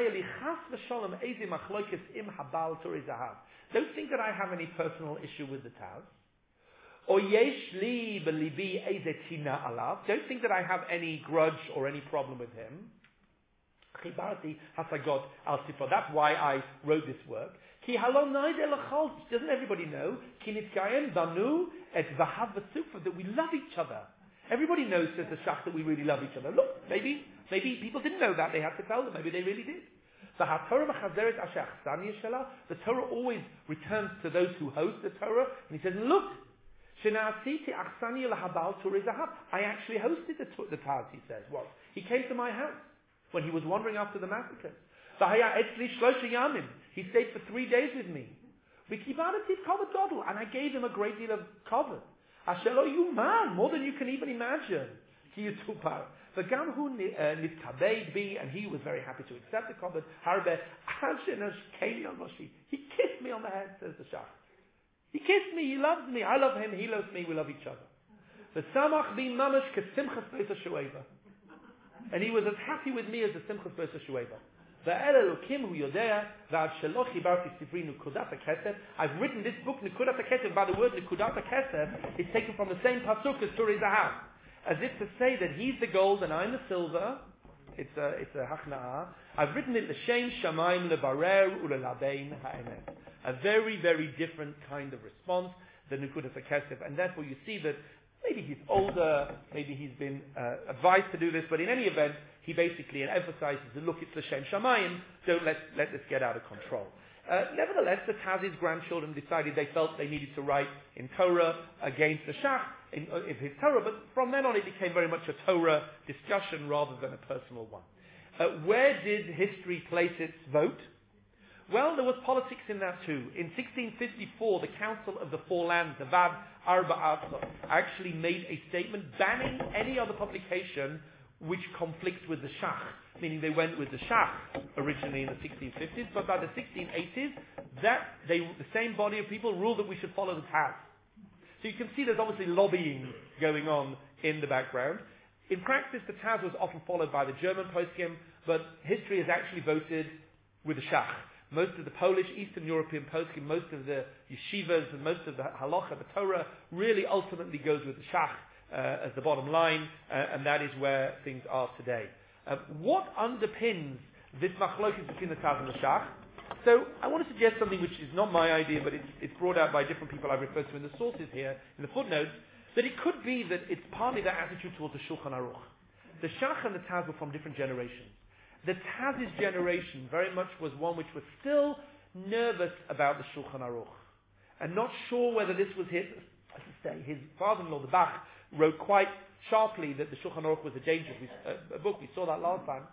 [SPEAKER 1] that I have any personal issue with the Taz. Or yesh li b'libi eze tina alav. Don't think that I have any grudge or any problem with him. That's why I wrote this work. Doesn't everybody know that we love each other? Everybody knows, says the Shach, that we really love each other. Look, maybe maybe people didn't know that. They had to tell them. Maybe they really did. The Torah always returns to those who host the Torah, and he says, look, I actually hosted the, the Taz, he says. What? He came to my house when he was wandering after the massacres. He stayed for three days with me. And I gave him a great deal of cover. Man, more than you can even imagine. And he was very happy to accept the cover. He kissed me on the head, says the Shach. He kissed me, he loves me, I love him, he loves me, we love each other. And he was as happy with me as the Simchas Beis HaShueva. I've written this book, Nekudas HaKesef, by the word Nekudas HaKesef, is taken from the same pasuk as Turei Zahav, as if to say that he's the gold and I'm the silver. It's a it's a hachna'ah. I've written it l'shem shamayim lebarer ulelabein ha'emet. A very very different kind of response than Nekudas HaKesef, and therefore you see that maybe he's older, maybe he's been uh, advised to do this, but in any event, he basically emphasizes that, look, it's l'shem shamayim, don't let, let this get out of control. Uh, nevertheless, the Taz's grandchildren decided they felt they needed to write in Torah against the Shach, in, uh, in his Torah, but from then on it became very much a Torah discussion rather than a personal one. Uh, where did history place its vote? Well, there was politics in that too. In sixteen fifty-four, the Council of the Four Lands, the Vad Arba Arza, actually made a statement banning any other publication which conflicts with the Shach, meaning they went with the Shach originally in the sixteen fifties, but by the sixteen eighties, that they, the same body of people ruled that we should follow the Taz. So you can see there's obviously lobbying going on in the background. In practice, the Taz was often followed by the German poskim, but history has actually voted with the Shach. Most of the Polish, Eastern European poskim, most of the yeshivas, and most of the halacha, the Torah, really ultimately goes with the Shach uh, as the bottom line, uh, and that is where things are today. Uh, what underpins this machlokas between the Taz and the Shach? So I want to suggest something which is not my idea, but it's, it's brought out by different people I've referred to in the sources here, in the footnotes, that it could be that it's partly their attitude towards the Shulchan Aruch. The Shach and the Taz were from different generations. The Taz's generation very much was one which was still nervous about the Shulchan Aruch and not sure whether this was his, as I say, his father-in-law, the Bach, wrote quite sharply that the Shulchan Aruch was a dangerous uh, book. We saw that last time.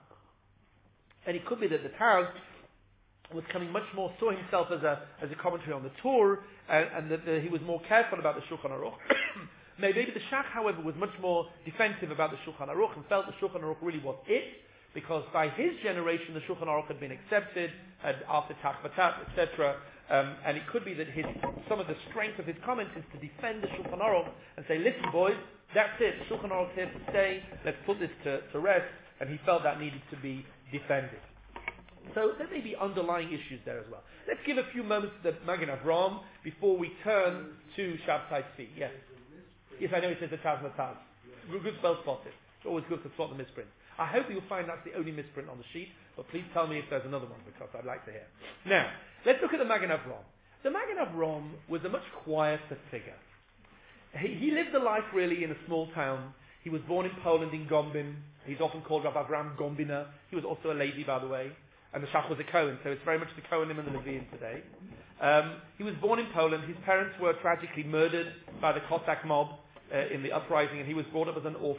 [SPEAKER 1] And it could be that the Taz was coming much more, saw himself as a as a commentary on the Torah, and, and that the, he was more careful about the Shulchan Aruch. Maybe the Shach, however, was much more defensive about the Shulchan Aruch and felt the Shulchan Aruch really was it, because by his generation the Shulchan Aruch had been accepted and after Tach Batat, et cetera. Um, and it could be that his, some of the strength of his comments is to defend the Shulchan Aruch and say, listen boys, that's it, the Shulchan Aruch here to stay, let's put this to, to rest, and he felt that needed to be defended. So there may be underlying issues there as well. Let's give a few moments to the Magen Avraham before we turn to Shabtai Tzvi. Yes. Yes, I know it says the Taz Mataz. Good, good spell spotted. It's always good to spot the misprint. I hope you'll find that's the only misprint on the sheet, but please tell me if there's another one, because I'd like to hear. Now, let's look at the Magen Avraham. The Magen Avraham was a much quieter figure. He, he lived a life really in a small town. He was born in Poland, in Gombin. He's often called Rav Avram Gombiner. He was also a Levi, by the way. And the Shach was a Cohen, so it's very much the Cohenim and the Leviim today. Um, he was born in Poland. His parents were tragically murdered by the Cossack mob uh, in the uprising, and he was brought up as an orphan.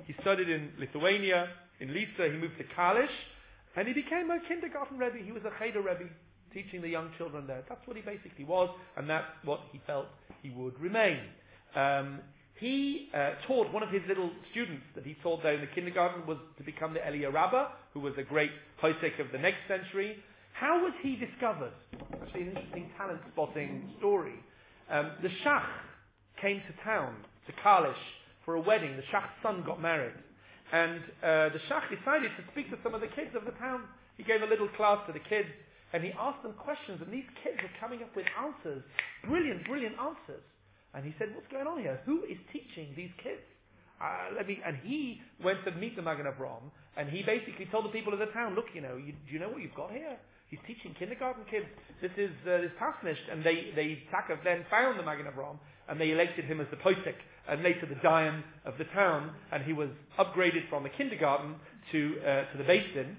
[SPEAKER 1] He studied in Lithuania, in Lisa. He moved to Kalisz, and he became a kindergarten Rebbe. He was a Cheder Rebbe, teaching the young children there. That's what he basically was, and that's what he felt he would remain. Um, he uh, taught, one of his little students that he taught there in the kindergarten was to become the Elia Rabbah, who was a great Hosek of the next century. How was he discovered? Actually, an interesting talent spotting story. Um, the Shach came to town, to Kalisz, for a wedding. The Shach's son got married. And uh, the Shach decided to speak to some of the kids of the town. He gave a little class to the kids, and he asked them questions, and these kids were coming up with answers. Brilliant, brilliant answers. And he said, what's going on here? Who is teaching these kids? Uh, let me. And he went to meet the Magen Avraham, and he basically told the people of the town, look, you know, you, do you know what you've got here? He's teaching kindergarten kids. This is uh, this Tasnish. And they, they Takov then found the Magen Avraham, and they elected him as the Posek, and later the Dayan of the town, and he was upgraded from the kindergarten to uh, to the Beis Din.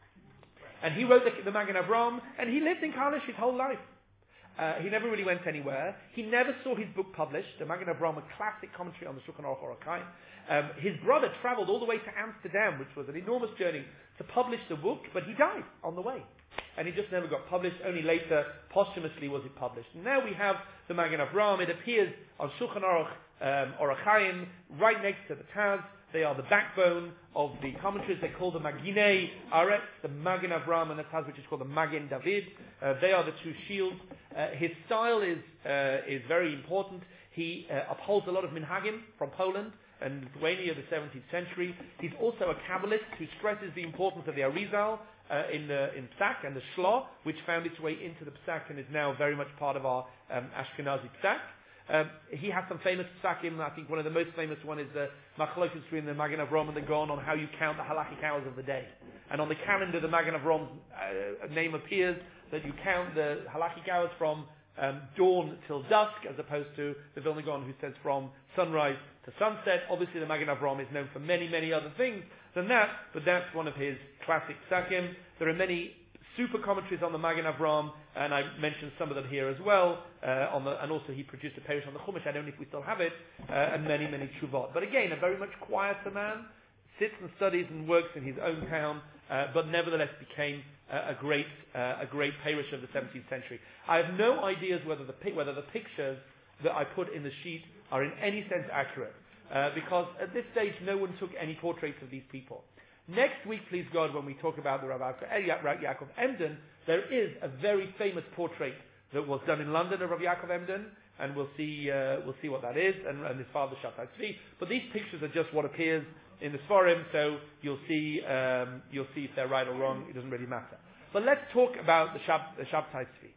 [SPEAKER 1] And he wrote the, the Magen Avraham, and he lived in Kalisz his whole life. Uh, he never really went anywhere. He never saw his book published. The Magen Avraham, a classic commentary on the Shulchan Aruch Orach Chaim. Um, his brother travelled all the way to Amsterdam, which was an enormous journey, to publish the book, but he died on the way. And he just never got published. Only later, posthumously, was it published. And now we have the Magen Avraham. It appears on Shulchan Aruch um, Orach Chaim, right next to the Taz. They are the backbone of the commentaries. They call the Maginei Aretz, the Magen Avraham, and the Taz, which is called the Magen David. Uh, they are the two shields. Uh, his style is uh, is very important. He uh, upholds a lot of minhagim from Poland and Lithuania of the seventeenth century. He's also a Kabbalist who stresses the importance of the Arizal uh, in the in Psak and the Shlo, which found its way into the Psak and is now very much part of our um, Ashkenazi Psak. Um, he has some famous psakim. I think one of the most famous one is the Machlokes between the Magen Avraham and the Gaon on how you count the halachic hours of the day. And on the calendar, the Magen Avraham's uh, name appears that you count the halachic hours from um, dawn till dusk, as opposed to the Vilna Gaon who says from sunrise to sunset. Obviously, the Magen Avraham is known for many, many other things than that, but that's one of his classic psakim. There are many super commentaries on the Magen Avraham, and I mentioned some of them here as well. Uh, on the, and also he produced a parish on the Chumash. I don't know if we still have it, uh, and many, many tshuvot. But again, a very much quieter man, sits and studies and works in his own town, uh, but nevertheless became uh, a great, uh, a great parish of the seventeenth century. I have no ideas whether the whether the pictures that I put in the sheet are in any sense accurate, uh, because at this stage no one took any portraits of these people. Next week, please God, when we talk about the Rav Yaakov Emden, there is a very famous portrait that was done in London of Rav Yaakov Emden, and we'll see uh, we'll see what that is, and, and his father Shabtai Tzvi. But these pictures are just what appears in the Sforim, so you'll see um, you'll see if they're right or wrong. It doesn't really matter. But let's talk about the, Shab, the Shabtai Tzvi.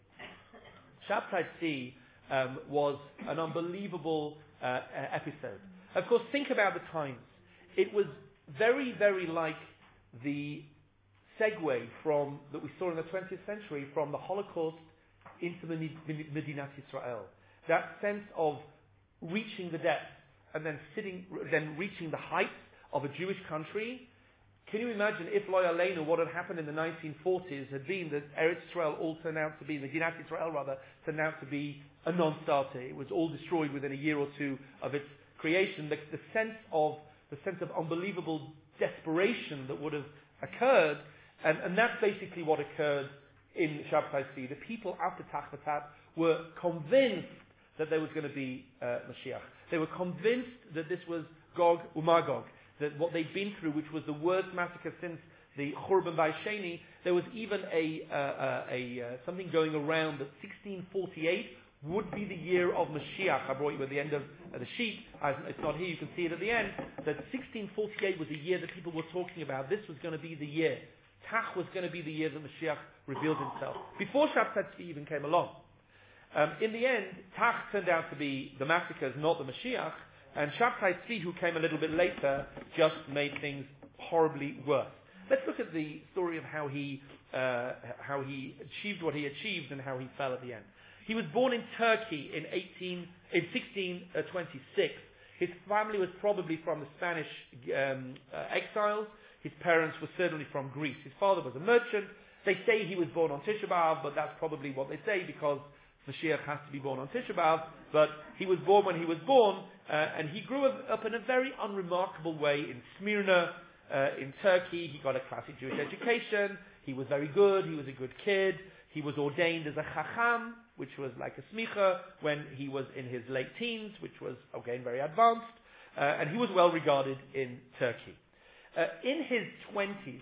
[SPEAKER 1] Shabtai Tzvi um, was an unbelievable uh, episode. Of course, think about the times. It was very, very like the segue from that we saw in the twentieth century from the Holocaust into Medinat Yisrael. That sense of reaching the depth and then sitting, then reaching the heights of a Jewish country. Can you imagine if Lo Aleinu, what had happened in the nineteen forties had been that Eretz Yisrael all turned out to be, Medinat Yisrael rather, turned out to be a non-starter. It was all destroyed within a year or two of its creation. The, the sense of the sense of unbelievable desperation that would have occurred, and, and that's basically what occurred in Shabtai Tzvi. The people after Tachvatat were convinced that there was going to be uh, Mashiach. They were convinced that this was Gog Umagog, that what they'd been through, which was the worst massacre since the Churban Bayis Sheni, there was even a, uh, uh, a uh, something going around that sixteen forty-eight would be the year of Mashiach. I brought you at the end of uh, the sheet. I, it's not here, you can see it at the end. That sixteen forty-eight was the year that people were talking about. This was going to be the year. Tach was going to be the year that Mashiach revealed himself. Before Shabtai Tzvi even came along. Um, in the end, Tach turned out to be the massacres, not the Mashiach. And Shabtai Tzvi, who came a little bit later, just made things horribly worse. Let's look at the story of how he, uh, how he achieved what he achieved and how he fell at the end. He was born in Turkey in eighteen in sixteen twenty-six. His family was probably from the Spanish um, uh, exiles. His parents were certainly from Greece. His father was a merchant. They say he was born on Tisha B'Av, but that's probably what they say because Mashiach has to be born on Tisha B'Av, but he was born when he was born, uh, and he grew up in a very unremarkable way in Smyrna, uh, in Turkey. He got a classic Jewish education. He was very good. He was a good kid. He was ordained as a chacham, which was like a smicha, when he was in his late teens, which was, again, very advanced. Uh, and he was well regarded in Turkey. Uh, in his twenties,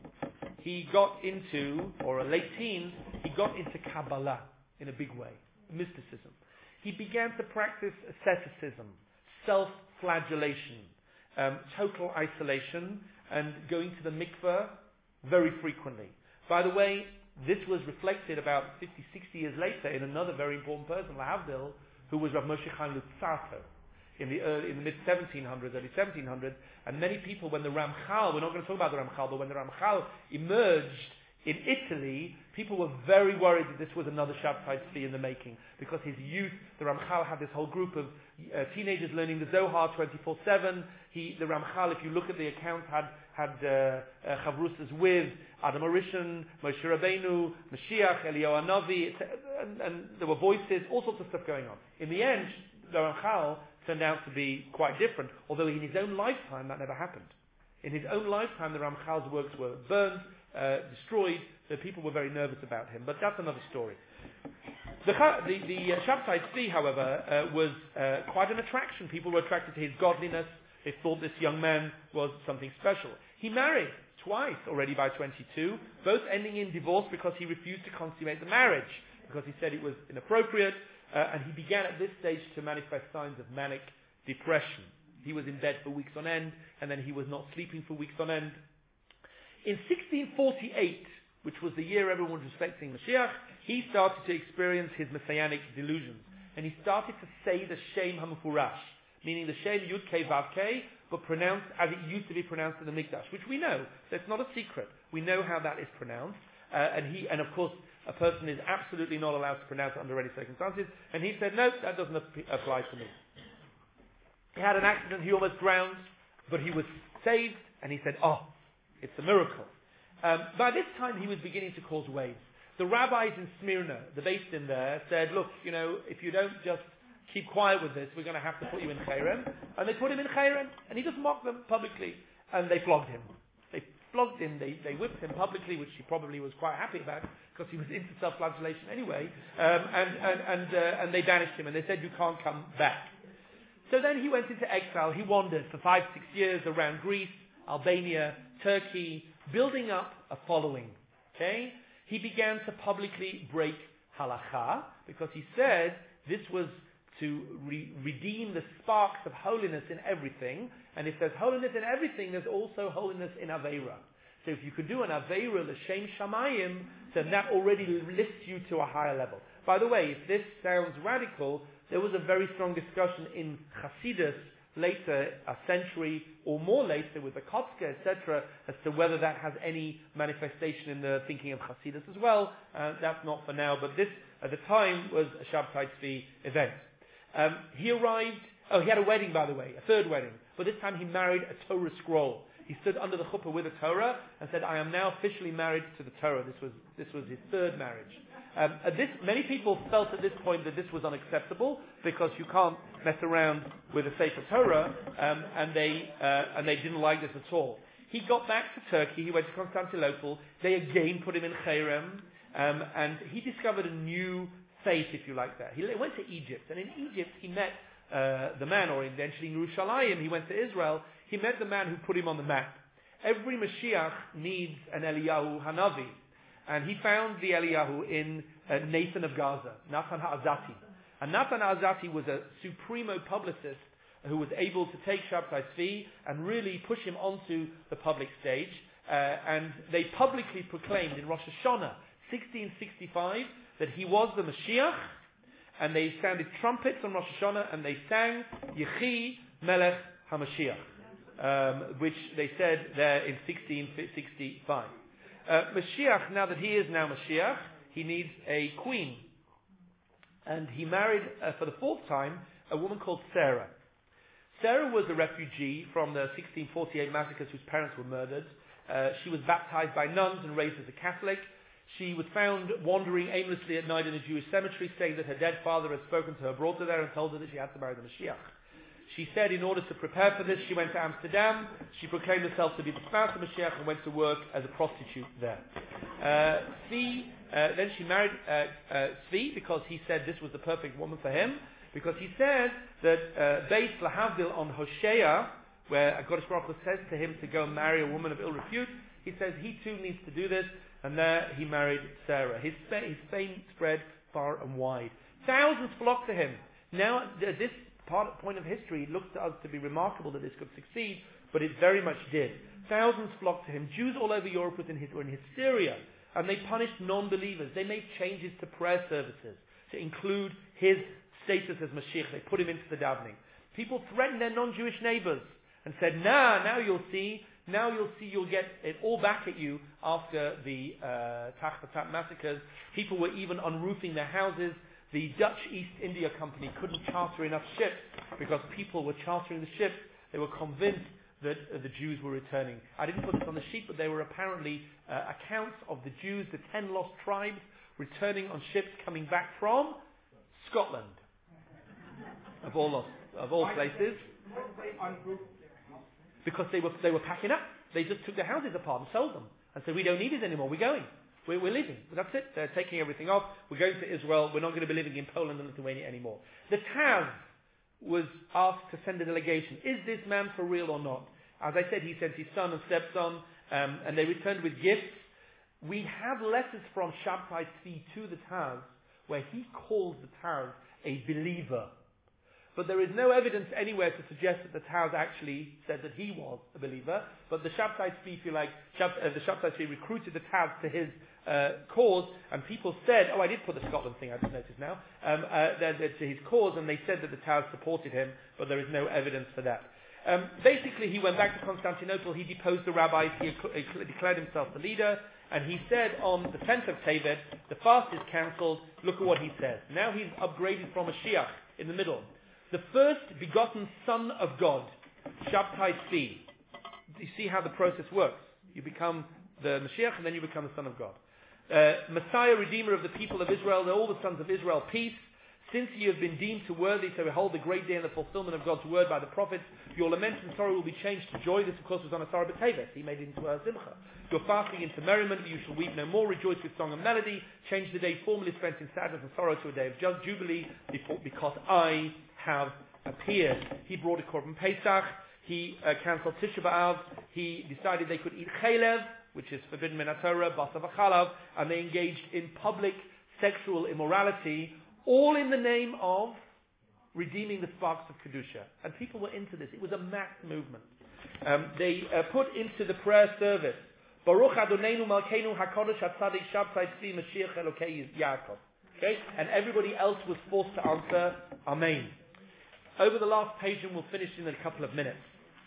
[SPEAKER 1] he got into, or late teens, he got into Kabbalah in a big way, mysticism. He began to practice asceticism, self-flagellation, um, total isolation, and going to the mikveh very frequently. By the way, this was reflected about fifty, sixty years later in another very important person, Lahavdil, who was Rav Moshe Chaim Luzzatto in the early, in the mid seventeen hundreds, early seventeen hundreds, and many people, when the Ramchal, we're not going to talk about the Ramchal, but when the Ramchal emerged in Italy, people were very worried that this was another Shabtai Tzvi in the making, because his youth, the Ramchal had this whole group of uh, teenagers learning the Zohar twenty-four seven. He, the Ramchal, if you look at the accounts, had had uh, uh, chavrusas with Adam Arishon, Moshe Rabbeinu, Mashiach, Eliyahu Hanavi, and, and there were voices, all sorts of stuff going on. In the end, the Ramchal turned out to be quite different, although in his own lifetime that never happened. In his own lifetime, the Ramchal's works were burned, uh, destroyed, so people were very nervous about him, but that's another story. The, the, the uh, Shabtai Tzvi, however, uh, was uh, quite an attraction. People were attracted to his godliness. They thought this young man was something special. He married twice already by twenty-two, both ending in divorce because he refused to consummate the marriage, because he said it was inappropriate, uh, and he began at this stage to manifest signs of manic depression. He was in bed for weeks on end, and then he was not sleeping for weeks on end. In sixteen forty-eight, which was the year everyone was expecting Mashiach, he started to experience his messianic delusions. And he started to say the Shem HaMufurash, meaning the Shem Yud Kei Vav Kei, but pronounced as it used to be pronounced in the Mikdash, which we know. So it's not a secret. We know how that is pronounced. Uh, and he, and of course, a person is absolutely not allowed to pronounce it under any circumstances. And he said, no, that doesn't ap- apply to me. He had an accident, he almost drowned, but he was saved, and he said, oh, it's a miracle. Um, by this time, he was beginning to cause waves. The rabbis in Smyrna, the based in there, said, look, you know, if you don't just keep quiet with this, we're going to have to put you in Cherem. And they put him in Cherem, and he just mocked them publicly, and they flogged him. They flogged him, they, they whipped him publicly, which he probably was quite happy about, because he was into self-flagellation anyway, um, and, and, and, uh, and they banished him, and they said, you can't come back. So then he went into exile. He wandered for five, six years around Greece, Albania, Turkey, building up a following. Okay? He began to publicly break halakha, because he said this was to re- redeem the sparks of holiness in everything. And if there's holiness in everything, there's also holiness in Aveira. So if you could do an Aveira l'shem shamayim, then that already lifts you to a higher level. By the way, if this sounds radical, there was a very strong discussion in Hasidus later, a century or more later, with the Kotzke, et cetera, as to whether that has any manifestation in the thinking of Hasidus as well. Uh, that's not for now, but this, at the time, was a Shabtai Tzvi event. Um, he arrived, oh, he had a wedding, by the way, a third wedding, but this time he married a Torah scroll. He stood under the chuppah with a Torah and said, I am now officially married to the Torah. This was, this was his third marriage. Um, at this, many people felt at this point that this was unacceptable, because you can't mess around with a Sefer Torah, um, and they uh, and they didn't like this at all. He got back to Turkey. He went to Constantinople. They again put him in Cherem, um, and he discovered a new faith, if you like that. He went to Egypt, and in Egypt he met uh, the man, or eventually in Yerushalayim, he went to Israel. He met the man who put him on the map. Every Mashiach needs an Eliyahu Hanavi. And he found the Eliyahu in uh, Nathan of Gaza, Nathan Ha'azati. And Nathan Ha'azati was a supremo publicist who was able to take Shabtai Tzvi and really push him onto the public stage. Uh, and they publicly proclaimed in Rosh Hashanah, sixteen sixty-five, that he was the Mashiach. And they sounded trumpets on Rosh Hashanah, and they sang Yechi Melech HaMashiach, um, which they said there in sixteen sixty-five. Uh, Mashiach, now that he is now Mashiach, he needs a queen. And he married, uh, for the fourth time, a woman called Sarah. Sarah was a refugee from the sixteen forty-eight massacres whose parents were murdered. Uh, she was baptized by nuns and raised as a Catholic. She was found wandering aimlessly at night in a Jewish cemetery, saying that her dead father had spoken to her, brought her there, and told her that she had to marry the Mashiach. She said in order to prepare for this, she went to Amsterdam. She proclaimed herself to be the spouse of Mashiach and went to work as a prostitute there. Uh, Tzvi, uh, then she married uh, uh, Tzvi because he said this was the perfect woman for him, because he said that uh, based Lahavdil on Hosea, where HaKadosh Baruch Hu says to him to go and marry a woman of ill repute, he says he too needs to do this, and there he married Sarah. His, his fame spread far and wide. Thousands flocked to him. Now, at this part, point of history, it looks to us to be remarkable that this could succeed, but it very much did. Thousands flocked to him. Jews all over Europe were in, his, were in hysteria, and they punished non-believers. They made changes to prayer services to include his status as Mashiach. They put him into the davening. People threatened their non-Jewish neighbors and said, nah, now you'll see, now you'll see you'll get it all back at you after the uh, Tachbatat massacres. People were even unroofing their houses. The Dutch East India Company couldn't charter enough ships because people were chartering the ships. They were convinced that uh, the Jews were returning. I didn't put this on the sheet, but there were apparently uh, accounts of the Jews, the ten lost tribes, returning on ships coming back from Scotland, of all lost, of all places. Because they were they were packing up. They just took their houses apart and sold them and said, we don't need it anymore, we're going. We're, we're leaving. That's it. They're taking everything off. We're going to Israel. We're not going to be living in Poland and Lithuania anymore. The Taz was asked to send a delegation. Is this man for real or not? As I said, he sent his son and stepson, um, and they returned with gifts. We have letters from Shabtai Tzvi to the Taz where he calls the Taz a believer. But there is no evidence anywhere to suggest that the Taz actually said that he was a believer. But the Shabtai Tzvi, if you like, Shab, uh, the Shabtai Tzvi recruited the Taz to his uh, cause, and people said, oh, I did put the Scotland thing, I just noticed now, um, uh, that, that to his cause, and they said that the Taz supported him, but there is no evidence for that. Um, basically, he went back to Constantinople, he deposed the rabbis, he, he declared himself the leader, and he said on the tenth of Tevet, the fast is cancelled, look at what he says. Now he's upgraded from a Mashiach in the middle. The first begotten Son of God, Shabtai Tzvi. You see how the process works. You become the Mashiach and then you become the Son of God. Uh, Messiah, Redeemer of the people of Israel, they're all the sons of Israel, peace. Since you have been deemed to worthy to behold the great day and the fulfillment of God's word by the prophets, your lament and sorrow will be changed to joy. This, of course, was on Asar B'Tevet. He made it into a Simcha. Your fasting into merriment, you shall weep no more. Rejoice with song and melody. Change the day formerly spent in sadness and sorrow to a day of just jubilee, because I have appeared. He brought a Korban Pesach. He uh, cancelled Tisha B'Av. He decided they could eat Chalev, which is forbidden min HaTorah, Basar V'Chalav, and they engaged in public sexual immorality, all in the name of redeeming the sparks of Kedusha. And people were into this. It was a mass movement. Um, they uh, put into the prayer service, Baruch Adonenu Malkeinu HaKadosh HaTzadik Shabtai Tzvi Mashiach Elokei Yaakov. Okay? And everybody else was forced to answer, Amen. Over the last page, and we'll finish in a couple of minutes.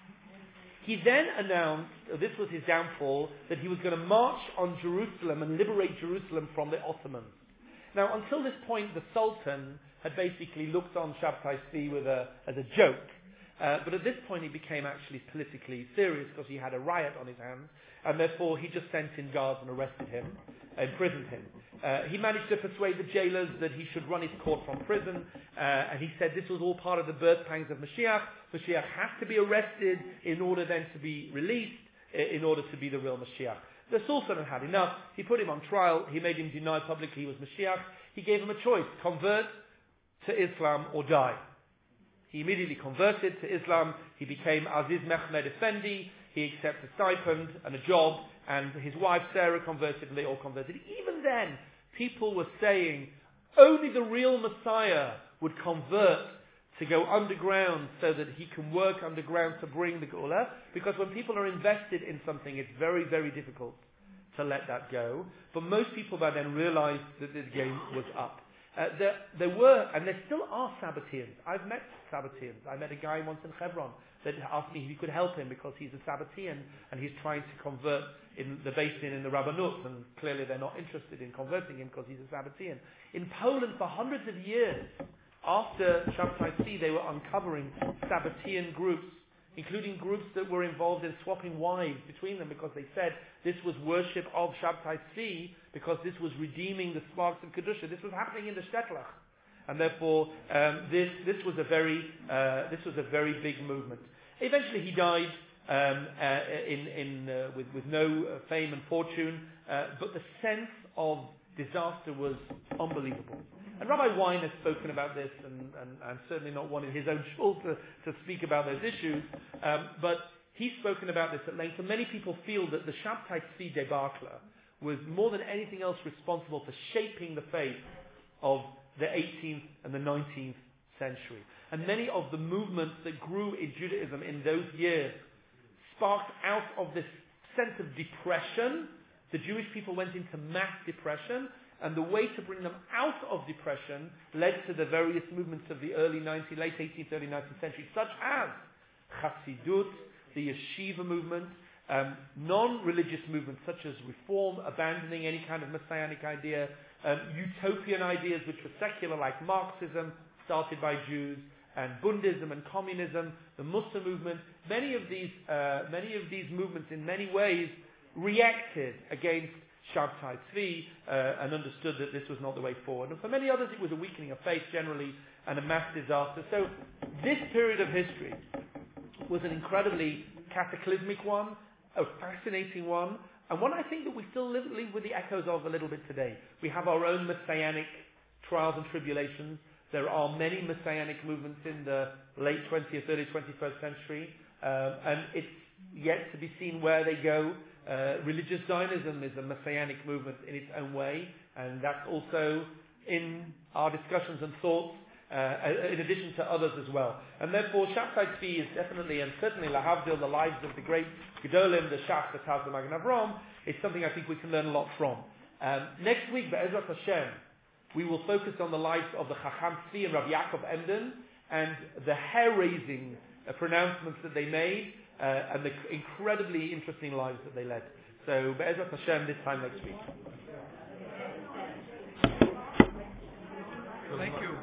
[SPEAKER 1] He then announced, this was his downfall, that he was going to march on Jerusalem and liberate Jerusalem from the Ottomans. Now, until this point, the Sultan had basically looked on Shabtai Tzvi with a, as a joke. Uh, but at this point, he became actually politically serious because he had a riot on his hands, and therefore he just sent in guards and arrested him, imprisoned him. Uh, he managed to persuade the jailers that he should run his court from prison, uh, and he said this was all part of the birth pangs of Mashiach. Mashiach has to be arrested in order then to be released, in order to be the real Mashiach. The Sultan had had enough. He put him on trial. He made him deny publicly he was Mashiach. He gave him a choice: convert to Islam or die. He immediately converted to Islam. He became Aziz Mehmed Effendi. He accepted a stipend and a job, and his wife Sarah converted, and they all converted. Even then, people were saying only the real Messiah would convert to go underground so that he can work underground to bring the Geula, because when people are invested in something, it's very, very difficult to let that go. But most people by then realized that the game was up. Uh, there, there were, and there still are Sabbateans. I've met Sabbateans. I met a guy once in Hebron that asked me if he could help him because he's a Sabbatean and he's trying to convert in the Beis Din in the Rabbanut, and clearly they're not interested in converting him because he's a Sabbatean. In Poland, for hundreds of years, after Shabtai Tzvi, they were uncovering Sabbatean groups including groups that were involved in swapping wives between them because they said this was worship of Shabtai Tzvi, because this was redeeming the sparks of Kedusha. This was happening in the Shtetl. And therefore, um, this this was a very uh, this was a very big movement. Eventually, he died um, uh, in in uh, with with no uh, fame and fortune, uh, but the sense of disaster was unbelievable. And Rabbi Wein has spoken about this, and, and, and certainly not one in his own shul to, to speak about those issues, um, but he's spoken about this at length. And many people feel that the Shabtai Tzvi debacle was more than anything else responsible for shaping the faith of the eighteenth and the nineteenth century. And many of the movements that grew in Judaism in those years sparked out of this sense of depression. The Jewish people went into mass depression, and the way to bring them out of depression led to the various movements of the early nineteenth, late eighteenth, early nineteenth century, such as Chassidut, the Yeshiva movement, um, non-religious movements such as Reform, abandoning any kind of messianic idea, um, utopian ideas which were secular, like Marxism, started by Jews, and Bundism and communism, the Muslim movement. Many of these, uh, many of these movements, in many ways, reacted against Shabtai Tzvi uh, and understood that this was not the way forward. And for many others, it was a weakening of faith generally and a mass disaster. So this period of history was an incredibly cataclysmic one, a fascinating one, and one I think that we still live, live with the echoes of a little bit today. We have our own messianic trials and tribulations. There are many messianic movements in the late twentieth, early twenty-first century, um, and it's yet to be seen where they go. Uh, religious Zionism is a messianic movement in its own way, and that's also in our discussions and thoughts, uh, in addition to others as well. And therefore, Shabtai Tzvi is definitely, and certainly Lahavdil, the lives of the great Gedolim, the Shach, the Taz, the Magen Avram, is something I think we can learn a lot from. Um, next week, Be'ezrat Hashem, we will focus on the lives of the Chacham Tzvi and Rabbi Yaakov Emden, and the hair-raising uh, pronouncements that they made, Uh, and the incredibly interesting lives that they led. So, Be'ezrat Hashem, this time next week.
[SPEAKER 2] Thank you.